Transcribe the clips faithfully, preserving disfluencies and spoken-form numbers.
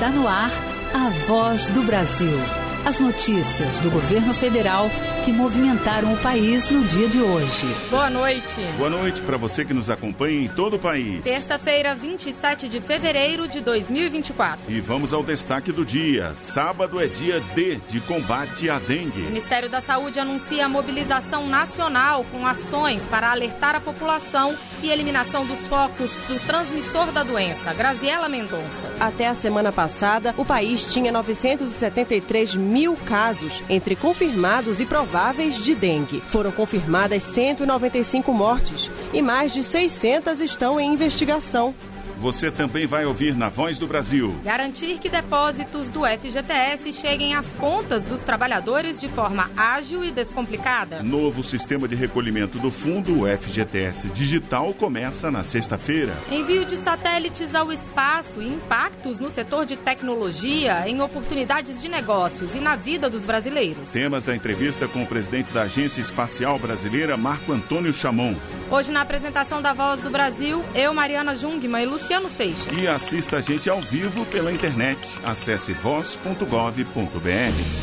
Está no ar a Voz do Brasil. As notícias do governo federal que movimentaram o país no dia de hoje. Boa noite. Boa noite para você que nos acompanha em todo o país. Terça-feira, vinte e sete de fevereiro de dois mil e vinte e quatro. E vamos ao destaque do dia. Sábado é dia D de combate à dengue. O Ministério da Saúde anuncia a mobilização nacional com ações para alertar a população e eliminação dos focos do transmissor da doença. Graziela Mendonça. Até a semana passada, o país tinha novecentos e setenta e três mil casos, entre confirmados e prováveis de dengue. Foram confirmadas cento e noventa e cinco mortes e mais de seiscentas estão em investigação. Você também vai ouvir na Voz do Brasil. Garantir que depósitos do F G T S cheguem às contas dos trabalhadores de forma ágil e descomplicada. Novo sistema de recolhimento do fundo, o F G T S Digital, começa na sexta-feira. Envio de satélites ao espaço e impactos no setor de tecnologia, em oportunidades de negócios e na vida dos brasileiros. Temas da entrevista com o presidente da Agência Espacial Brasileira, Marco Antônio Chamon. Hoje, na apresentação da Voz do Brasil, eu, Mariana Jungmann e Luciano Seixas. E assista a gente ao vivo pela internet. Acesse voz ponto gov ponto br.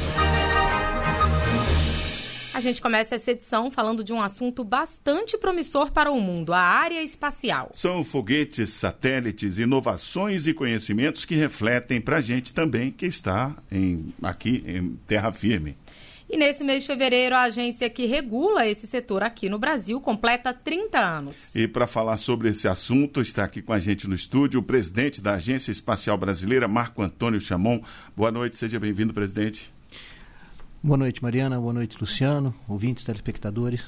A gente começa essa edição falando de um assunto bastante promissor para o mundo, a área espacial. São foguetes, satélites, inovações e conhecimentos que refletem para a gente também que está em, aqui em terra firme. E nesse mês de fevereiro, a agência que regula esse setor aqui no Brasil completa trinta anos. E para falar sobre esse assunto, está aqui com a gente no estúdio o presidente da Agência Espacial Brasileira, Marco Antônio Chamon. Boa noite, seja bem-vindo, presidente. Boa noite, Mariana. Boa noite, Luciano, ouvintes, telespectadores.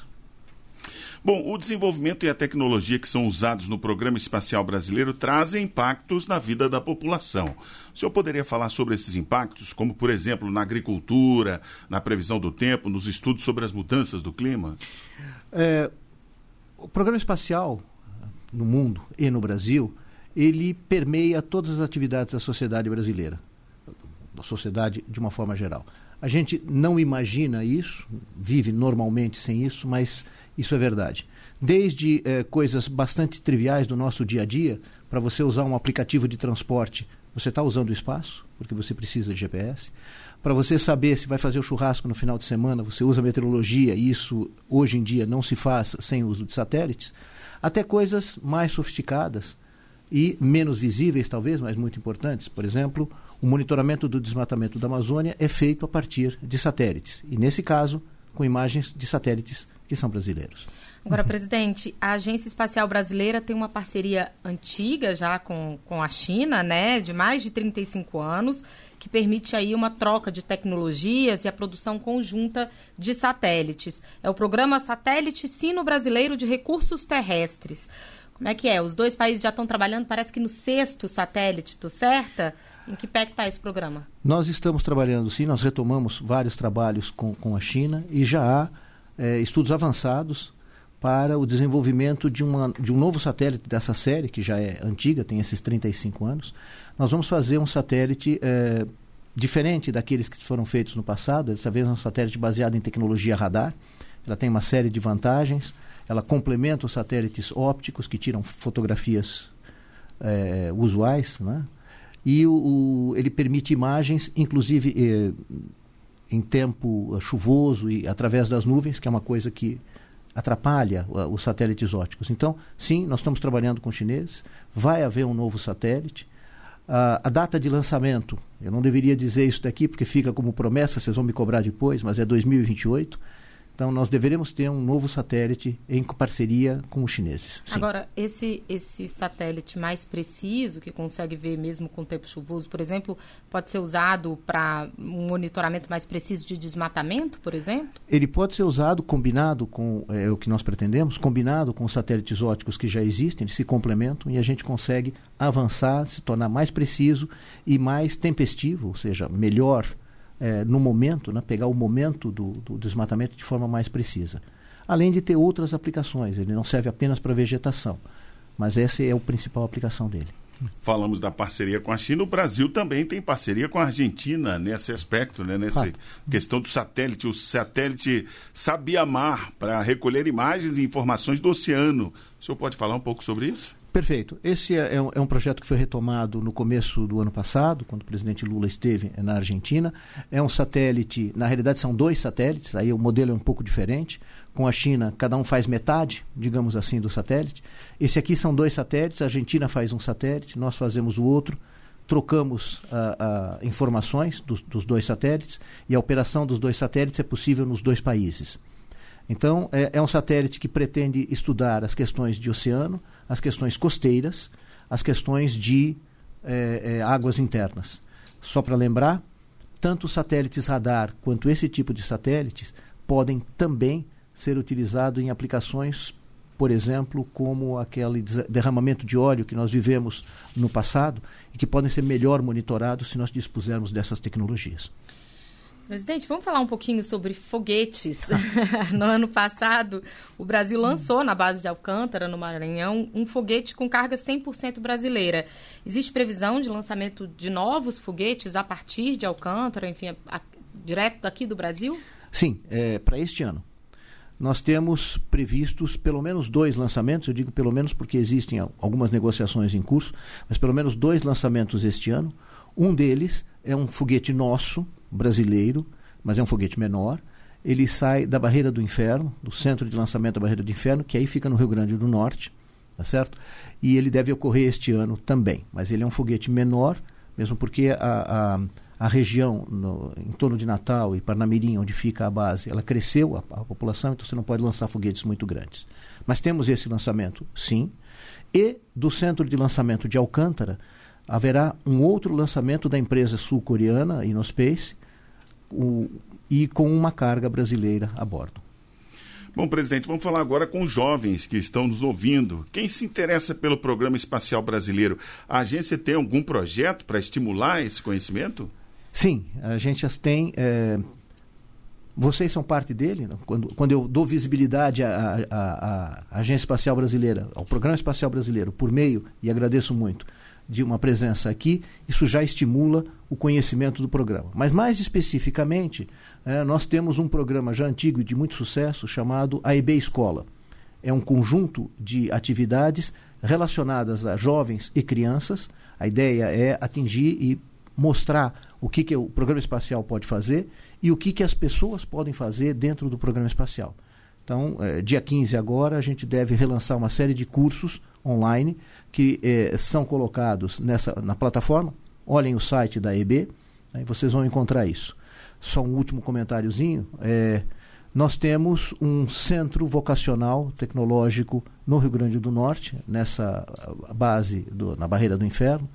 Bom, o desenvolvimento e a tecnologia que são usados no Programa Espacial Brasileiro trazem impactos na vida da população. O senhor poderia falar sobre esses impactos, como, por exemplo, na agricultura, na previsão do tempo, nos estudos sobre as mudanças do clima? É, o Programa Espacial, no mundo e no Brasil, ele permeia todas as atividades da sociedade brasileira, da sociedade de uma forma geral. A gente não imagina isso, vive normalmente sem isso, mas isso é verdade. Desde eh, coisas bastante triviais do nosso dia a dia, para você usar um aplicativo de transporte, você está usando o espaço, porque você precisa de G P S. Para você saber se vai fazer o churrasco no final de semana, você usa meteorologia, e isso hoje em dia não se faz sem o uso de satélites, até coisas mais sofisticadas e menos visíveis talvez, mas muito importantes. Por exemplo, o monitoramento do desmatamento da Amazônia é feito a partir de satélites, e nesse caso, com imagens de satélites que são brasileiros. Agora, uhum. presidente, a Agência Espacial Brasileira tem uma parceria antiga já com, com a China, né, de mais de trinta e cinco anos, que permite aí uma troca de tecnologias e a produção conjunta de satélites. É o programa Satélite Sino-Brasileiro de Recursos Terrestres. Como é que é? Os dois países já estão trabalhando, parece que no sexto satélite, tô certa? Em que pé que está esse programa? Nós estamos trabalhando, sim, nós retomamos vários trabalhos com, com a China e já há é, estudos avançados para o desenvolvimento de, uma, de um novo satélite dessa série, que já é antiga, tem esses trinta e cinco anos. Nós vamos fazer um satélite é, diferente daqueles que foram feitos no passado. Dessa vez é um satélite baseado em tecnologia radar. Ela tem uma série de vantagens. Ela complementa os satélites ópticos que tiram fotografias é, usuais, né? E o, o, ele permite imagens, inclusive eh, em tempo uh, chuvoso e através das nuvens, que é uma coisa que atrapalha uh, os satélites ópticos. Então, sim, nós estamos trabalhando com os chineses, vai haver um novo satélite. Uh, a data de lançamento, eu não deveria dizer isso daqui porque fica como promessa, vocês vão me cobrar depois, mas é dois mil e vinte e oito. Então, nós deveremos ter um novo satélite em parceria com os chineses. Sim. Agora, esse, esse satélite mais preciso, que consegue ver mesmo com tempo chuvoso, por exemplo, pode ser usado para um monitoramento mais preciso de desmatamento, por exemplo? Ele pode ser usado combinado com é, o que nós pretendemos, combinado com os satélites ópticos que já existem, eles se complementam e a gente consegue avançar, se tornar mais preciso e mais tempestivo, ou seja, melhor É, no momento, né, pegar o momento do, do desmatamento de forma mais precisa. Além de ter outras aplicações, ele não serve apenas para vegetação, mas essa é a principal aplicação dele. Falamos da parceria com a China, o Brasil também tem parceria com a Argentina nesse aspecto, né? Nessa ah. questão do satélite, o satélite Sabiamar, para recolher imagens e informações do oceano. O senhor pode falar um pouco sobre isso? Perfeito. Esse é, é, um, é um projeto que foi retomado no começo do ano passado, quando o presidente Lula esteve na Argentina. É um satélite, na realidade são dois satélites, aí o modelo é um pouco diferente. Com a China, cada um faz metade, digamos assim, do satélite. Esse aqui são dois satélites, a Argentina faz um satélite, nós fazemos o outro, trocamos uh, uh, informações dos, dos dois satélites e a operação dos dois satélites é possível nos dois países. Então, é, é um satélite que pretende estudar as questões de oceano, as questões costeiras, as questões de é, é, águas internas. Só para lembrar, tanto os satélites radar quanto esse tipo de satélites podem também ser utilizados em aplicações, por exemplo, como aquele derramamento de óleo que nós vivemos no passado e que podem ser melhor monitorados se nós dispusermos dessas tecnologias. Presidente, vamos falar um pouquinho sobre foguetes. No ano passado, o Brasil lançou na base de Alcântara, no Maranhão, um foguete com carga cem por cento brasileira. Existe previsão de lançamento de novos foguetes a partir de Alcântara, enfim, a, a, direto daqui do Brasil? Sim, é, para este ano. Nós temos previstos pelo menos dois lançamentos, eu digo pelo menos porque existem algumas negociações em curso, mas pelo menos dois lançamentos este ano. Um deles é um foguete nosso, brasileiro, mas é um foguete menor. Ele sai da Barreira do Inferno, do centro de lançamento da Barreira do Inferno, que aí fica no Rio Grande do Norte, tá certo? E ele deve ocorrer este ano também, mas ele é um foguete menor, mesmo porque a, a, a região no, em torno de Natal e Parnamirim, onde fica a base, ela cresceu, a, a população, então você não pode lançar foguetes muito grandes. Mas temos esse lançamento, sim, e do centro de lançamento de Alcântara, haverá um outro lançamento da empresa sul-coreana, Innospace, o, e com uma carga brasileira a bordo. Bom, presidente, vamos falar agora com os jovens que estão nos ouvindo. Quem se interessa pelo Programa Espacial Brasileiro, a agência tem algum projeto para estimular esse conhecimento? Sim, a gente tem... É, vocês são parte dele. Né? Quando, quando eu dou visibilidade à, à, à, à Agência Espacial Brasileira, ao Programa Espacial Brasileiro, por meio, e agradeço muito, de uma presença aqui, isso já estimula o conhecimento do programa. Mas mais especificamente, eh, nós temos um programa já antigo e de muito sucesso chamado A E B Escola. É um conjunto de atividades relacionadas a jovens e crianças. A ideia é atingir e mostrar o que, que o programa espacial pode fazer e o que, que as pessoas podem fazer dentro do programa espacial. Então, eh, dia quinze agora, a gente deve relançar uma série de cursos online que eh, são colocados nessa, na plataforma. Olhem o site da A E B, aí vocês vão encontrar isso. Só um último comentáriozinho. Eh, nós temos um centro vocacional tecnológico no Rio Grande do Norte, nessa base, do, na Barreira do Inferno,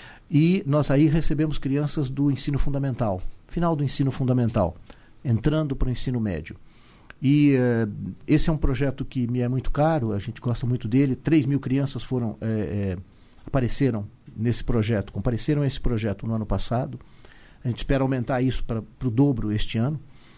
e nós aí recebemos crianças do ensino fundamental, final do ensino fundamental, entrando para o ensino médio. E uh, esse é um projeto que me é muito caro, a gente gosta muito dele. três mil crianças foram, é, é, apareceram nesse projeto, compareceram a esse projeto no ano passado. A gente espera aumentar isso para o dobro este ano.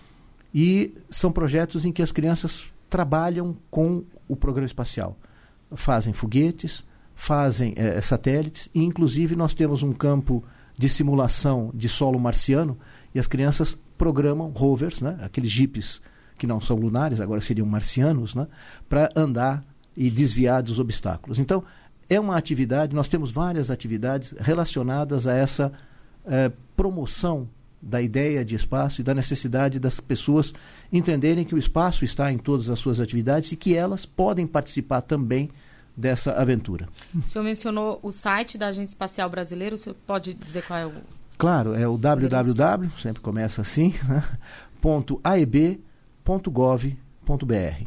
E são projetos em que as crianças trabalham com o programa espacial. Fazem foguetes, fazem é, satélites, e inclusive nós temos um campo de simulação de solo marciano, e as crianças programam rovers, né, aqueles jipes que não são lunares, agora seriam marcianos, né, para andar e desviar dos obstáculos. Então, é uma atividade, nós temos várias atividades relacionadas a essa eh, promoção da ideia de espaço e da necessidade das pessoas entenderem que o espaço está em todas as suas atividades e que elas podem participar também dessa aventura. O senhor mencionou o site da Agência Espacial Brasileira, o senhor pode dizer qual é o... Claro, é o w w w, sempre começa assim, né, ponto a e b ponto gov ponto b r.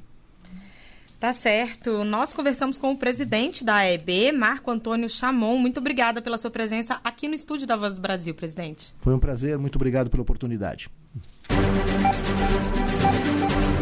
Tá certo. Nós conversamos com o presidente da A E B, Marco Antônio Chamon. Muito obrigada pela sua presença aqui no estúdio da Voz do Brasil, presidente. Foi um prazer, muito obrigado pela oportunidade.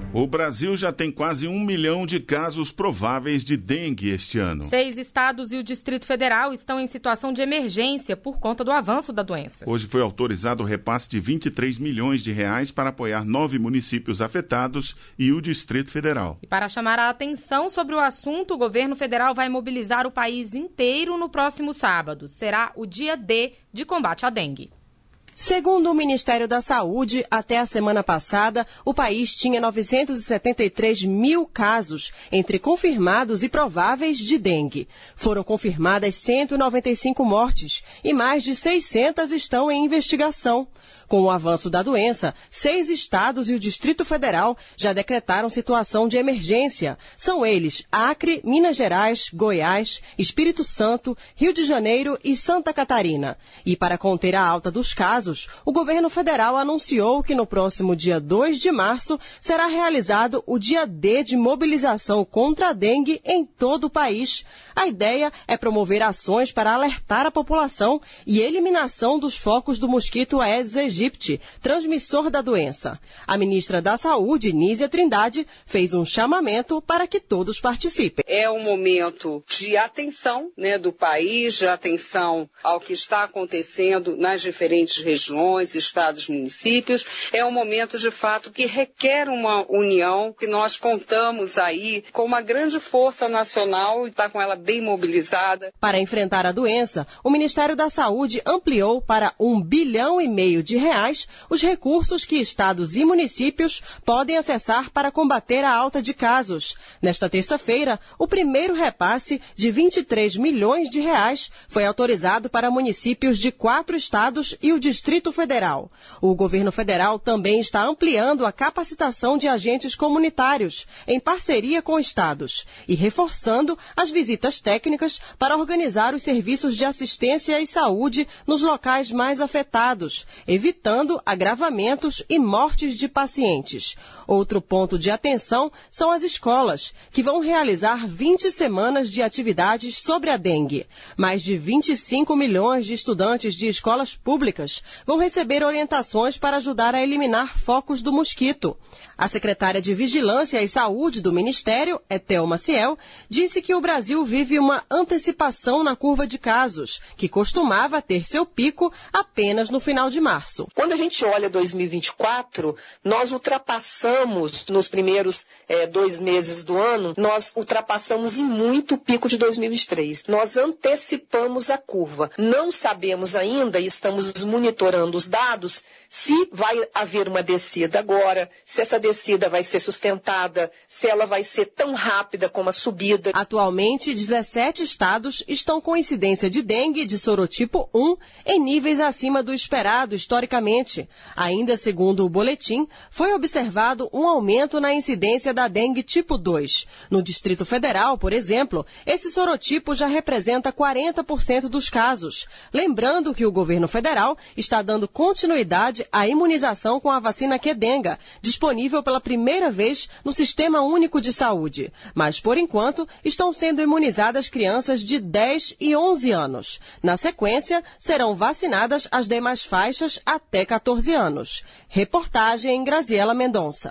O Brasil já tem quase um milhão de casos prováveis de dengue este ano. Seis estados e o Distrito Federal estão em situação de emergência por conta do avanço da doença. Hoje foi autorizado o repasse de vinte e três milhões de reais para apoiar nove municípios afetados e o Distrito Federal. E para chamar a atenção sobre o assunto, o governo federal vai mobilizar o país inteiro no próximo sábado. Será o dia D de combate à dengue. Segundo o Ministério da Saúde, até a semana passada, o país tinha novecentos e setenta e três mil casos, entre confirmados e prováveis, de dengue. Foram confirmadas cento e noventa e cinco mortes e mais de seiscentas estão em investigação. Com o avanço da doença, seis estados e o Distrito Federal já decretaram situação de emergência. São eles Acre, Minas Gerais, Goiás, Espírito Santo, Rio de Janeiro e Santa Catarina. E para conter a alta dos casos, o governo federal anunciou que no próximo dia dois de março será realizado o dia D de mobilização contra a dengue em todo o país. A ideia é promover ações para alertar a população e eliminação dos focos do mosquito Aedes aegypti, transmissor da doença. A ministra da Saúde, Nízia Trindade, fez um chamamento para que todos participem. É um momento de atenção, né, do país, de atenção ao que está acontecendo nas diferentes regiões, estados, municípios. É um momento, de fato, que requer uma união, que nós contamos aí com uma grande força nacional e está com ela bem mobilizada. Para enfrentar a doença, o Ministério da Saúde ampliou para um bilhão e meio de reais os recursos que estados e municípios podem acessar para combater a alta de casos. Nesta terça-feira, o primeiro repasse de vinte e três milhões de reais foi autorizado para municípios de quatro estados e o Distrito Federal. O governo federal também está ampliando a capacitação de agentes comunitários, em parceria com estados, e reforçando as visitas técnicas para organizar os serviços de assistência e saúde nos locais mais afetados, evitando agravamentos e mortes de pacientes. Outro ponto de atenção são as escolas, que vão realizar vinte semanas de atividades sobre a dengue. Mais de vinte e cinco milhões de estudantes de escolas públicas vão receber orientações para ajudar a eliminar focos do mosquito. A secretária de Vigilância e Saúde do Ministério, Etel Maciel, disse que o Brasil vive uma antecipação na curva de casos, que costumava ter seu pico apenas no final de março. Quando a gente olha dois mil e vinte e quatro, nós ultrapassamos, nos primeiros é, dois meses do ano, nós ultrapassamos em muito o pico de dois mil e vinte e três. Nós antecipamos a curva. Não sabemos ainda, e estamos monitorando os dados, se vai haver uma descida agora, se essa descida vai ser sustentada, se ela vai ser tão rápida como a subida. Atualmente, dezessete estados estão com incidência de dengue de sorotipo um em níveis acima do esperado historicamente. Ainda segundo o boletim, foi observado um aumento na incidência da dengue tipo dois. No Distrito Federal, por exemplo, esse sorotipo já representa quarenta por cento dos casos. Lembrando que o governo federal está dando continuidade à imunização com a vacina Qdenga, disponível pela primeira vez no Sistema Único de Saúde. Mas, por enquanto, estão sendo imunizadas crianças de dez e onze anos. Na sequência, serão vacinadas as demais faixas até quatorze anos. Reportagem Graziela Mendonça.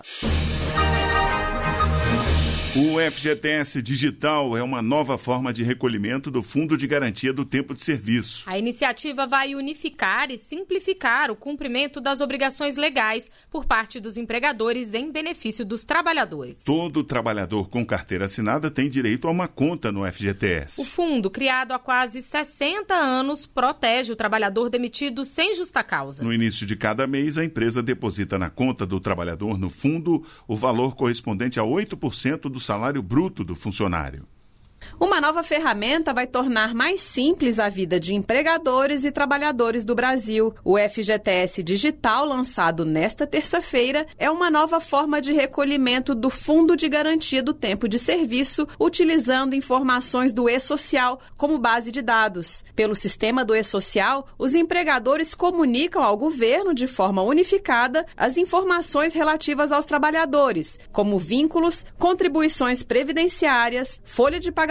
O F G T S Digital é uma nova forma de recolhimento do Fundo de Garantia do Tempo de Serviço. A iniciativa vai unificar e simplificar o cumprimento das obrigações legais por parte dos empregadores em benefício dos trabalhadores. Todo trabalhador com carteira assinada tem direito a uma conta no F G T S. O fundo, criado há quase sessenta anos, protege o trabalhador demitido sem justa causa. No início de cada mês, a empresa deposita na conta do trabalhador no fundo o valor correspondente a oito por cento do salário bruto do funcionário. Uma nova ferramenta vai tornar mais simples a vida de empregadores e trabalhadores do Brasil. O F G T S Digital, lançado nesta terça-feira, é uma nova forma de recolhimento do Fundo de Garantia do Tempo de Serviço, utilizando informações do E-Social como base de dados. Pelo sistema do E-Social, os empregadores comunicam ao governo de forma unificada as informações relativas aos trabalhadores, como vínculos, contribuições previdenciárias, folha de pagamento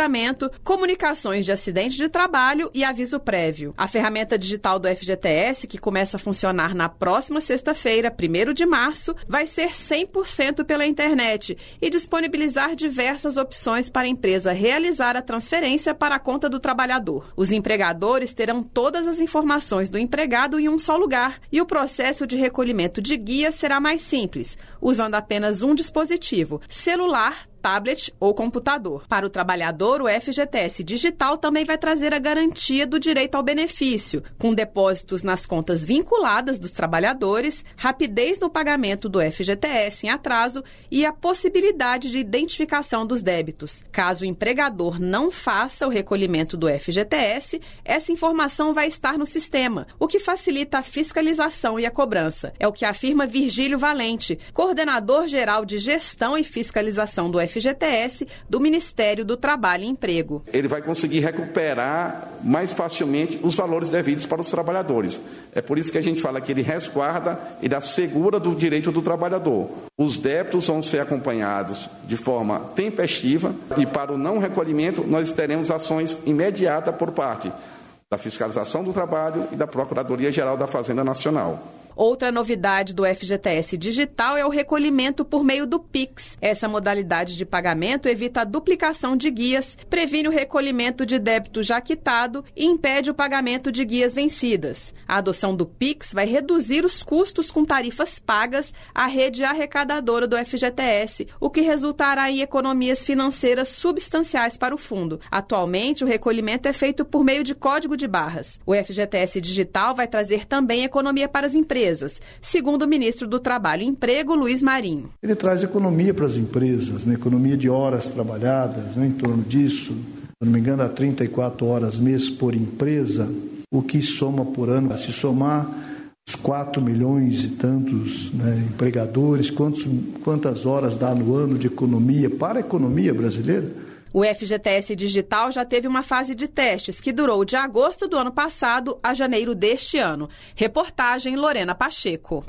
pagamento, comunicações de acidente de trabalho e aviso prévio. A ferramenta digital do F G T S, que começa a funcionar na próxima sexta-feira, primeiro de março, vai ser cem por cento pela internet e disponibilizar diversas opções para a empresa realizar a transferência para a conta do trabalhador. Os empregadores terão todas as informações do empregado em um só lugar e o processo de recolhimento de guia será mais simples, usando apenas um dispositivo, celular, tablet ou computador. Para o trabalhador, o F G T S Digital também vai trazer a garantia do direito ao benefício, com depósitos nas contas vinculadas dos trabalhadores, rapidez no pagamento do F G T S em atraso e a possibilidade de identificação dos débitos. Caso o empregador não faça o recolhimento do F G T S, essa informação vai estar no sistema, o que facilita a fiscalização e a cobrança. É o que afirma Virgílio Valente, coordenador geral de gestão e fiscalização do F G T S do Ministério do Trabalho e Emprego. Ele vai conseguir recuperar mais facilmente os valores devidos para os trabalhadores. É por isso que a gente fala que ele resguarda e assegura do direito do trabalhador. Os débitos vão ser acompanhados de forma tempestiva e para o não recolhimento nós teremos ações imediatas por parte da Fiscalização do Trabalho e da Procuradoria-Geral da Fazenda Nacional. Outra novidade do F G T S Digital é o recolhimento por meio do Pix. Essa modalidade de pagamento evita a duplicação de guias, previne o recolhimento de débito já quitado e impede o pagamento de guias vencidas. A adoção do Pix vai reduzir os custos com tarifas pagas à rede arrecadadora do F G T S, o que resultará em economias financeiras substanciais para o fundo. Atualmente, o recolhimento é feito por meio de código de barras. O F G T S Digital vai trazer também economia para as empresas, segundo o ministro do Trabalho e Emprego, Luiz Marinho. Ele traz economia para as empresas, né? Economia de horas trabalhadas, né? Em torno disso, se não me engano, a trinta e quatro horas mês por empresa, o que soma por ano, se somar os quatro milhões e tantos, né, empregadores, quantos, quantas horas dá no ano de economia para a economia brasileira? O F G T S Digital já teve uma fase de testes que durou de agosto do ano passado a janeiro deste ano. Reportagem Lorena Pacheco.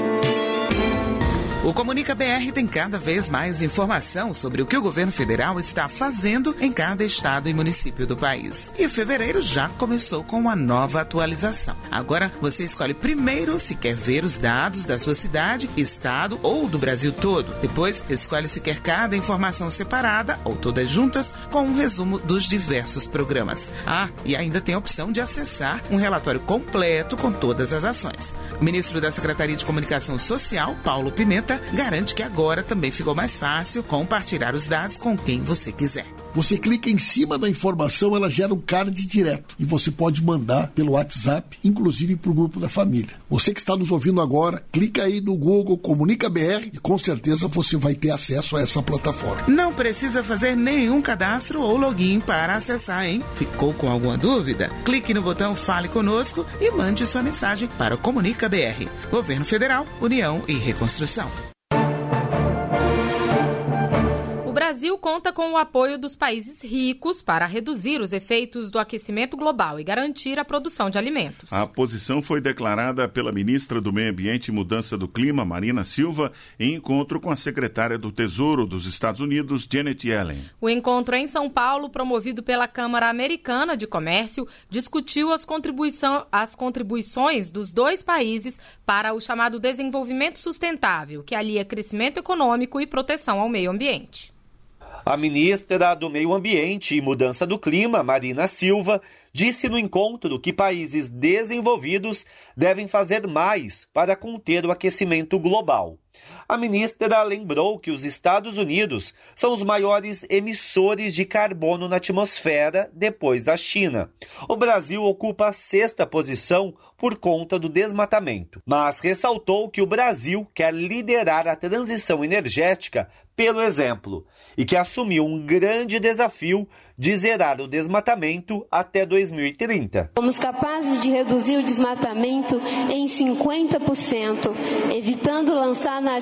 O Comunica B R tem cada vez mais informação sobre o que o governo federal está fazendo em cada estado e município do país. E fevereiro já começou com uma nova atualização. Agora você escolhe primeiro se quer ver os dados da sua cidade, estado ou do Brasil todo. Depois escolhe se quer cada informação separada ou todas juntas com um resumo dos diversos programas. Ah, e ainda tem a opção de acessar um relatório completo com todas as ações. O ministro da Secretaria de Comunicação Social, Paulo Pimenta, garante que agora também ficou mais fácil compartilhar os dados com quem você quiser. Você clica em cima da informação, ela gera um card direto e você pode mandar pelo WhatsApp, inclusive para o grupo da família. Você que está nos ouvindo agora, clica aí no Google Comunica B R e com certeza você vai ter acesso a essa plataforma. Não precisa fazer nenhum cadastro ou login para acessar, hein? Ficou com alguma dúvida? Clique no botão Fale Conosco e mande sua mensagem para o Comunica B R. Governo Federal, União e Reconstrução. O Brasil conta com o apoio dos países ricos para reduzir os efeitos do aquecimento global e garantir a produção de alimentos. A posição foi declarada pela ministra do Meio Ambiente e Mudança do Clima, Marina Silva, em encontro com a secretária do Tesouro dos Estados Unidos, Janet Yellen. O encontro em São Paulo, promovido pela Câmara Americana de Comércio, discutiu as, contribuição, as contribuições dos dois países para o chamado desenvolvimento sustentável, que alia crescimento econômico e proteção ao meio ambiente. A ministra do Meio Ambiente e Mudança do Clima, Marina Silva, disse no encontro que países desenvolvidos devem fazer mais para conter o aquecimento global. A ministra lembrou que os Estados Unidos são os maiores emissores de carbono na atmosfera depois da China. O Brasil ocupa a sexta posição por conta do desmatamento, mas ressaltou que o Brasil quer liderar a transição energética pelo exemplo e que assumiu um grande desafio de zerar o desmatamento até dois mil e trinta. Somos capazes de reduzir o desmatamento em cinquenta por cento, evitando lançar na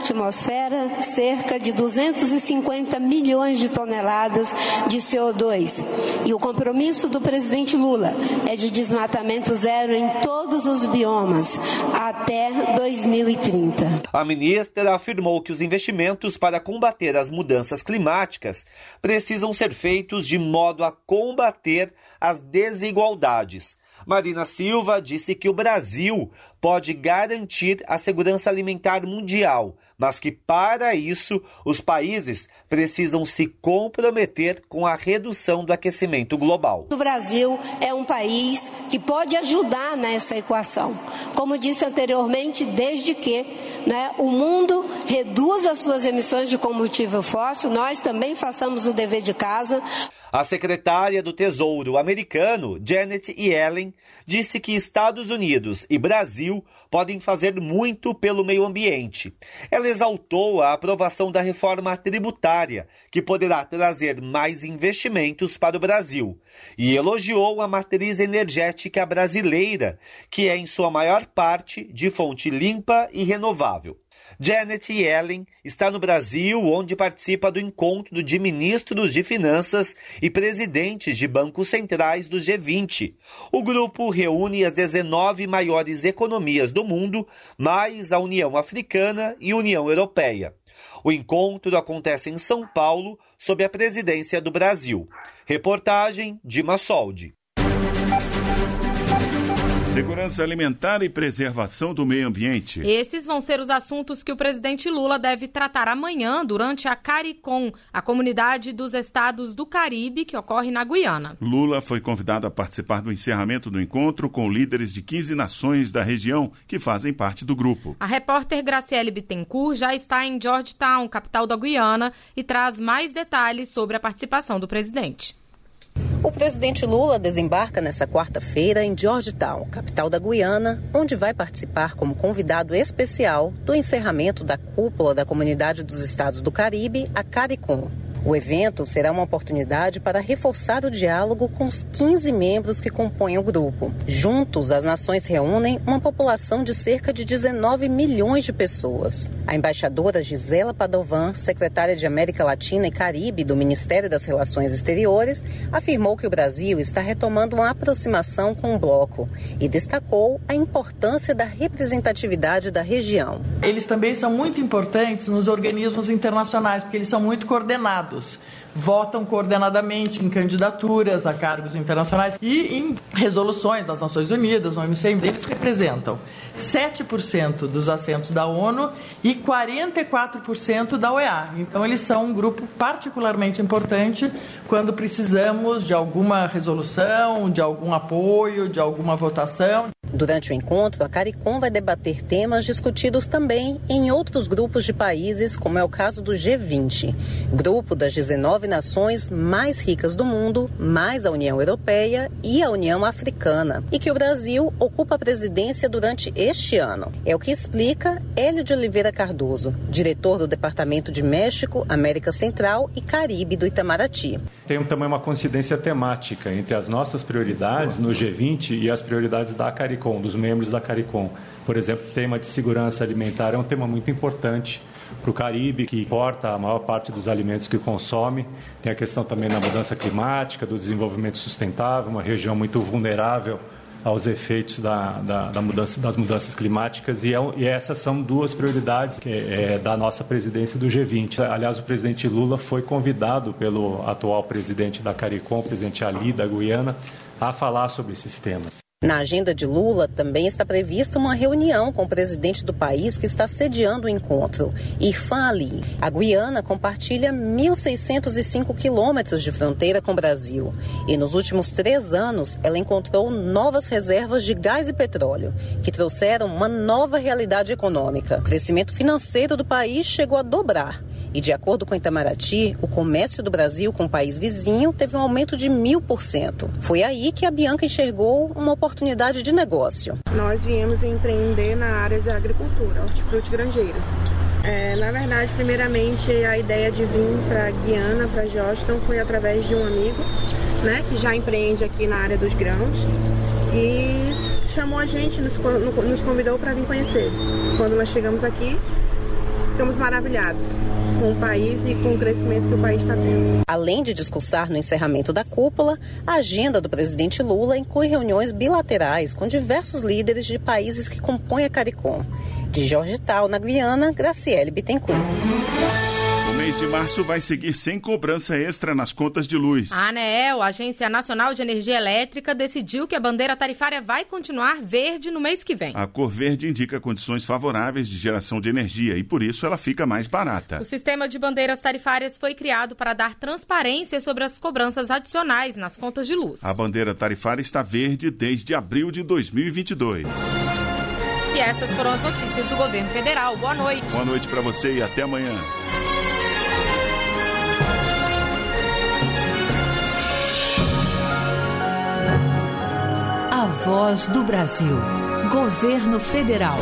atmosfera cerca de duzentos e cinquenta milhões de toneladas de C O dois. E o compromisso do presidente Lula é de desmatamento zero em todos os biomas até dois mil e trinta. A ministra afirmou que os investimentos para combater as mudanças climáticas precisam ser feitos de modo a combater as desigualdades. Marina Silva disse que o Brasil pode garantir a segurança alimentar mundial, mas que, para isso, os países precisam se comprometer com a redução do aquecimento global. O Brasil é um país que pode ajudar nessa equação. Como disse anteriormente, desde que né, o mundo reduza as suas emissões de combustível fóssil, nós também façamos o dever de casa. A secretária do Tesouro americano, Janet Yellen, disse que Estados Unidos e Brasil podem fazer muito pelo meio ambiente. Ela exaltou a aprovação da reforma tributária, que poderá trazer mais investimentos para o Brasil, e elogiou a matriz energética brasileira, que é em sua maior parte de fonte limpa e renovável. Janet Yellen está no Brasil, onde participa do encontro de ministros de finanças e presidentes de bancos centrais do G vinte. O grupo reúne as dezenove maiores economias do mundo, mais a União Africana e União Europeia. O encontro acontece em São Paulo, sob a presidência do Brasil. Reportagem Dima Soldi. Segurança alimentar e preservação do meio ambiente. Esses vão ser os assuntos que o presidente Lula deve tratar amanhã durante a CARICOM, a Comunidade dos Estados do Caribe, que ocorre na Guiana. Lula foi convidado a participar do encerramento do encontro com líderes de quinze nações da região que fazem parte do grupo. A repórter Graciele Bittencourt já está em Georgetown, capital da Guiana, e traz mais detalhes sobre a participação do presidente. O presidente Lula desembarca nesta quarta-feira em Georgetown, capital da Guiana, onde vai participar como convidado especial do encerramento da cúpula da Comunidade dos Estados do Caribe, a CARICOM. O evento será uma oportunidade para reforçar o diálogo com os quinze membros que compõem o grupo. Juntos, as nações reúnem uma população de cerca de dezenove milhões de pessoas. A embaixadora Gisela Padovan, secretária de América Latina e Caribe do Ministério das Relações Exteriores, afirmou que o Brasil está retomando uma aproximação com o bloco e destacou a importância da representatividade da região. Eles também são muito importantes nos organismos internacionais, porque eles são muito coordenados. Votam coordenadamente em candidaturas a cargos internacionais e em resoluções das Nações Unidas, no O M C. Eles representam sete por cento dos assentos da ONU e quarenta e quatro por cento da O E A. Então, eles são um grupo particularmente importante quando precisamos de alguma resolução, de algum apoio, de alguma votação. Durante o encontro, a CARICOM vai debater temas discutidos também em outros grupos de países, como é o caso do G vinte, grupo das dezenove nações mais ricas do mundo, mais a União Europeia e a União Africana, e que o Brasil ocupa a presidência durante este ano. É o que explica Hélio de Oliveira Cardoso, diretor do Departamento de México, América Central e Caribe do Itamaraty. Tem também uma coincidência temática entre as nossas prioridades no G vinte e as prioridades da CARICOM, dos membros da CARICOM. Por exemplo, o tema de segurança alimentar é um tema muito importante para o Caribe, que importa a maior parte dos alimentos que consome. Tem a questão também da mudança climática, do desenvolvimento sustentável, uma região muito vulnerável aos efeitos da, da, da mudança, das mudanças climáticas, e, é, e essas são duas prioridades que é, da nossa presidência do G vinte. Aliás, o presidente Lula foi convidado pelo atual presidente da CARICOM, o presidente Ali, da Guiana, a falar sobre esses temas. Na agenda de Lula também está prevista uma reunião com o presidente do país que está sediando o encontro, Irfan Ali. A Guiana compartilha mil seiscentos e cinco quilômetros de fronteira com o Brasil e nos últimos três anos ela encontrou novas reservas de gás e petróleo, que trouxeram uma nova realidade econômica. O crescimento financeiro do país chegou a dobrar e, de acordo com o Itamaraty, o comércio do Brasil com o país vizinho teve um aumento de mil por cento. Foi aí que a Bianca enxergou uma oportunidade de negócio. Nós viemos empreender na área da agricultura, hortifruti grangeiros. É, na verdade, primeiramente, a ideia de vir para Guiana, para Georgetown, foi através de um amigo, né, que já empreende aqui na área dos grãos e chamou a gente, nos, nos convidou para vir conhecer. Quando nós chegamos aqui, ficamos maravilhados com o país e com o crescimento que o país está tendo. Além de discursar no encerramento da cúpula, a agenda do presidente Lula inclui reuniões bilaterais com diversos líderes de países que compõem a CARICOM. De Georgetown, na Guiana, Graciele Bittencourt. O mês de março vai seguir sem cobrança extra nas contas de luz. A ANEEL, a Agência Nacional de Energia Elétrica, decidiu que a bandeira tarifária vai continuar verde no mês que vem. A cor verde indica condições favoráveis de geração de energia e, por isso, ela fica mais barata. O sistema de bandeiras tarifárias foi criado para dar transparência sobre as cobranças adicionais nas contas de luz. A bandeira tarifária está verde desde abril de dois mil e vinte e dois. E essas foram as notícias do governo federal. Boa noite. Boa noite para você e até amanhã. A Voz do Brasil. Governo Federal.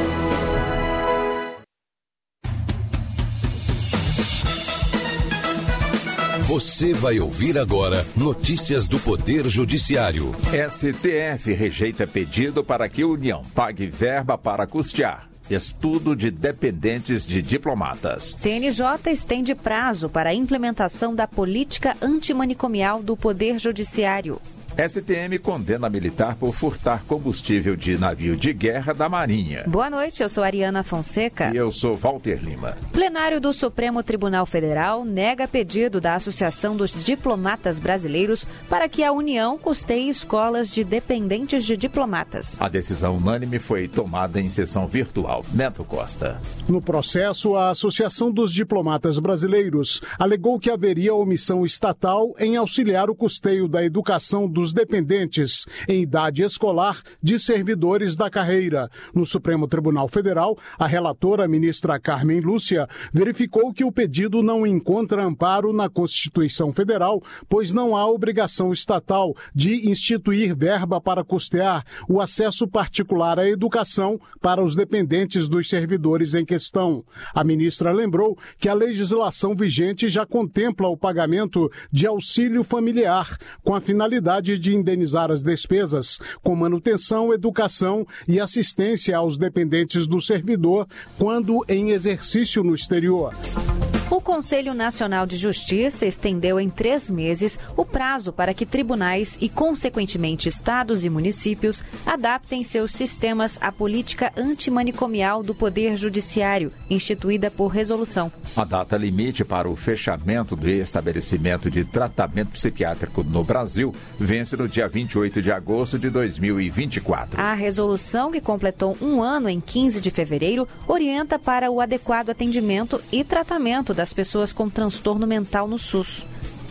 Você vai ouvir agora notícias do Poder Judiciário. S T F rejeita pedido para que a União pague verba para custear estudo de dependentes de diplomatas. C N J estende prazo para a implementação da política antimanicomial do Poder Judiciário. S T M condena militar por furtar combustível de navio de guerra da Marinha. Boa noite, eu sou Ariana Fonseca. E eu sou Walter Lima. Plenário do Supremo Tribunal Federal nega pedido da Associação dos Diplomatas Brasileiros para que a União custeie escolas de dependentes de diplomatas. A decisão unânime foi tomada em sessão virtual. Neto Costa. No processo, a Associação dos Diplomatas Brasileiros alegou que haveria omissão estatal em auxiliar o custeio da educação dos dos dependentes em idade escolar de servidores da carreira. No Supremo Tribunal Federal, a relatora, ministra Carmen Lúcia, verificou que o pedido não encontra amparo na Constituição Federal, pois não há obrigação estatal de instituir verba para custear o acesso particular à educação para os dependentes dos servidores em questão. A ministra lembrou que a legislação vigente já contempla o pagamento de auxílio familiar, com a finalidade de indenizar as despesas com manutenção, educação e assistência aos dependentes do servidor quando em exercício no exterior. O Conselho Nacional de Justiça estendeu em três meses o prazo para que tribunais e, consequentemente, estados e municípios adaptem seus sistemas à política antimanicomial do Poder Judiciário, instituída por resolução. A data limite para o fechamento do estabelecimento de tratamento psiquiátrico no Brasil vence no dia vinte e oito de agosto de dois mil e vinte e quatro. A resolução, que completou um ano em quinze de fevereiro, orienta para o adequado atendimento e tratamento das pessoas com transtorno mental no SUS.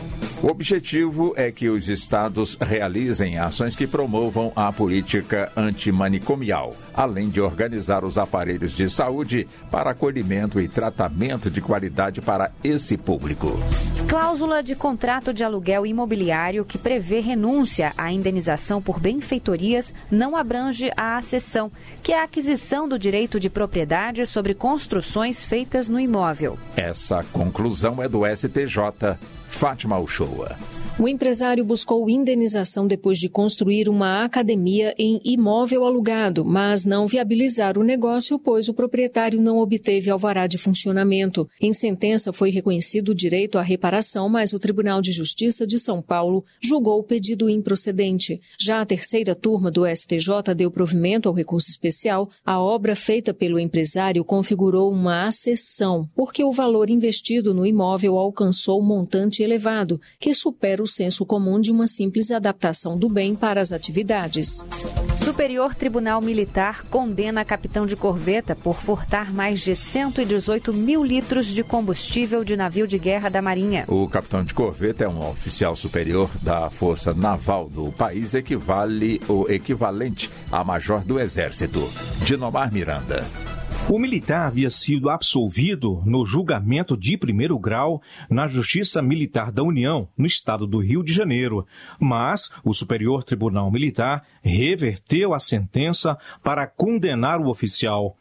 O objetivo é que os estados realizem ações que promovam a política antimanicomial, além de organizar os aparelhos de saúde para acolhimento e tratamento de qualidade para esse público. Cláusula de contrato de aluguel imobiliário que prevê renúncia à indenização por benfeitorias não abrange a acessão, que é a aquisição do direito de propriedade sobre construções feitas no imóvel. Essa conclusão é do S T J. Fátima Uchoa. O empresário buscou indenização depois de construir uma academia em imóvel alugado, mas não viabilizar o negócio, pois o proprietário não obteve alvará de funcionamento. Em sentença, foi reconhecido o direito à reparação, mas o Tribunal de Justiça de São Paulo julgou o pedido improcedente. Já a terceira turma do S T J deu provimento ao recurso especial. A obra feita pelo empresário configurou uma acessão, porque o valor investido no imóvel alcançou um montante elevado, que supera o senso comum de uma simples adaptação do bem para as atividades. Superior Tribunal Militar condena capitão de corveta por furtar mais de cento e dezoito mil litros de combustível de navio de guerra da Marinha. O capitão de corveta é um oficial superior da Força Naval do país, equivale o equivalente a major do Exército. Dinomar Miranda. O militar havia sido absolvido no julgamento de primeiro grau na Justiça Militar da União, no estado do Rio de Janeiro. Mas o Superior Tribunal Militar reverteu a sentença para condenar o oficial.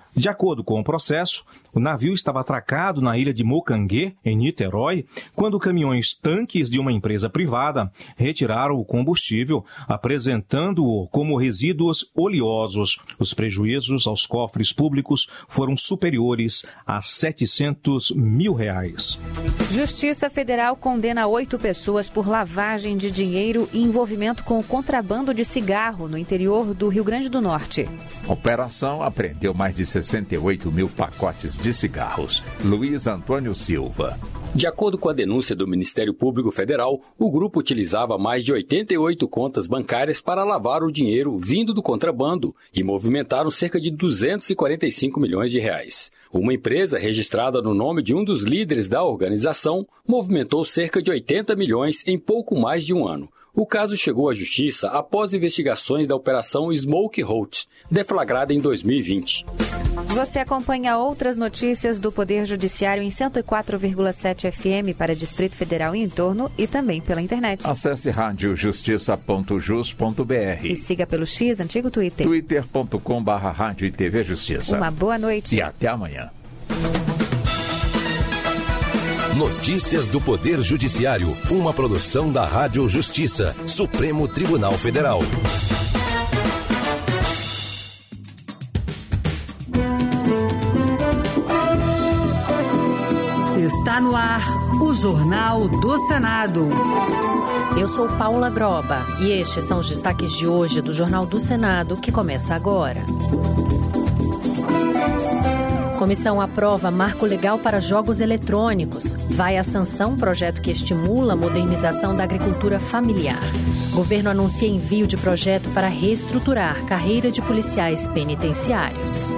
De acordo com o processo, o navio estava atracado na ilha de Mocanguê, em Niterói, quando caminhões-tanques de uma empresa privada retiraram o combustível, apresentando-o como resíduos oleosos. Os prejuízos aos cofres públicos foram superiores a setecentos mil reais. Justiça Federal condena oito pessoas por lavagem de dinheiro e envolvimento com o contrabando de cigarro no interior do Rio Grande do Norte. A operação apreendeu mais de sessenta e oito mil pacotes de cigarros. Luiz Antônio Silva. De acordo com a denúncia do Ministério Público Federal, o grupo utilizava mais de oitenta e oito contas bancárias para lavar o dinheiro vindo do contrabando e movimentaram cerca de duzentos e quarenta e cinco milhões de reais. Uma empresa registrada no nome de um dos líderes da organização movimentou cerca de oitenta milhões em pouco mais de um ano. O caso chegou à Justiça após investigações da Operação Smoke Hot, deflagrada em dois mil e vinte. Você acompanha outras notícias do Poder Judiciário em cento e quatro vírgula sete F M para Distrito Federal e entorno e também pela internet. Acesse rádio justiça ponto jus ponto b r e siga pelo X, antigo Twitter. twitter ponto com barra rádio e T V Justiça. Uma boa noite. E até amanhã. Notícias do Poder Judiciário, uma produção da Rádio Justiça, Supremo Tribunal Federal. Está no ar o Jornal do Senado. Eu sou Paula Groba e estes são os destaques de hoje do Jornal do Senado, que começa agora. Comissão aprova marco legal para jogos eletrônicos. Vai à sanção projeto que estimula a modernização da agricultura familiar. Governo anuncia envio de projeto para reestruturar carreira de policiais penitenciários.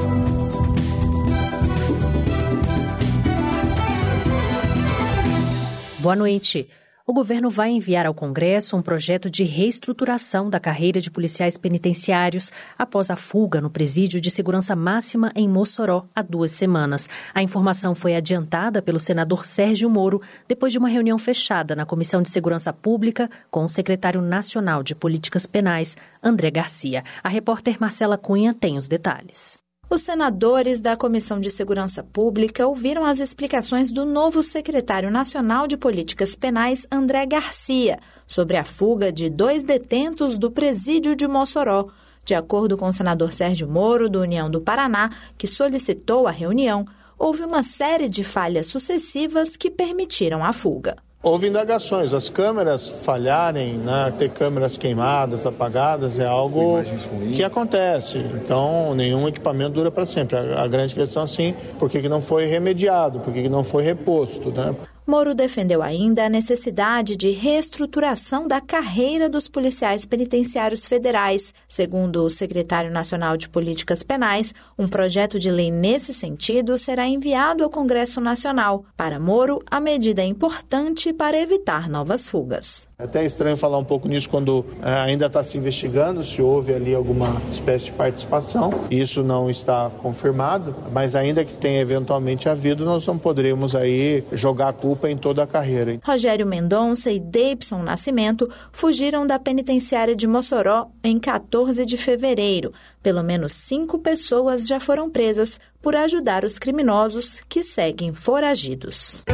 Boa noite. O governo vai enviar ao Congresso um projeto de reestruturação da carreira de policiais penitenciários após a fuga no presídio de segurança máxima em Mossoró há duas semanas. A informação foi adiantada pelo senador Sérgio Moro depois de uma reunião fechada na Comissão de Segurança Pública com o secretário nacional de Políticas Penais, André Garcia. A repórter Marcela Cunha tem os detalhes. Os senadores da Comissão de Segurança Pública ouviram as explicações do novo secretário nacional de Políticas Penais, André Garcia, sobre a fuga de dois detentos do presídio de Mossoró. De acordo com o senador Sérgio Moro, do União do Paraná, que solicitou a reunião, houve uma série de falhas sucessivas que permitiram a fuga. Houve indagações, as câmeras falharem, né, ter câmeras queimadas, apagadas, é algo que acontece. Então, nenhum equipamento dura para sempre. A, a grande questão, assim, por que que não foi remediado, por que que não foi reposto, né? Moro defendeu ainda a necessidade de reestruturação da carreira dos policiais penitenciários federais. Segundo o secretário nacional de Políticas Penais, um projeto de lei nesse sentido será enviado ao Congresso Nacional. Para Moro, a medida é importante para evitar novas fugas. É até estranho falar um pouco nisso quando é, ainda está se investigando se houve ali alguma espécie de participação. Isso não está confirmado, mas ainda que tenha eventualmente havido, nós não poderíamos aí jogar a culpa em toda a carreira. Rogério Mendonça e Deibson Nascimento fugiram da penitenciária de Mossoró em quatorze de fevereiro. Pelo menos cinco pessoas já foram presas por ajudar os criminosos que seguem foragidos.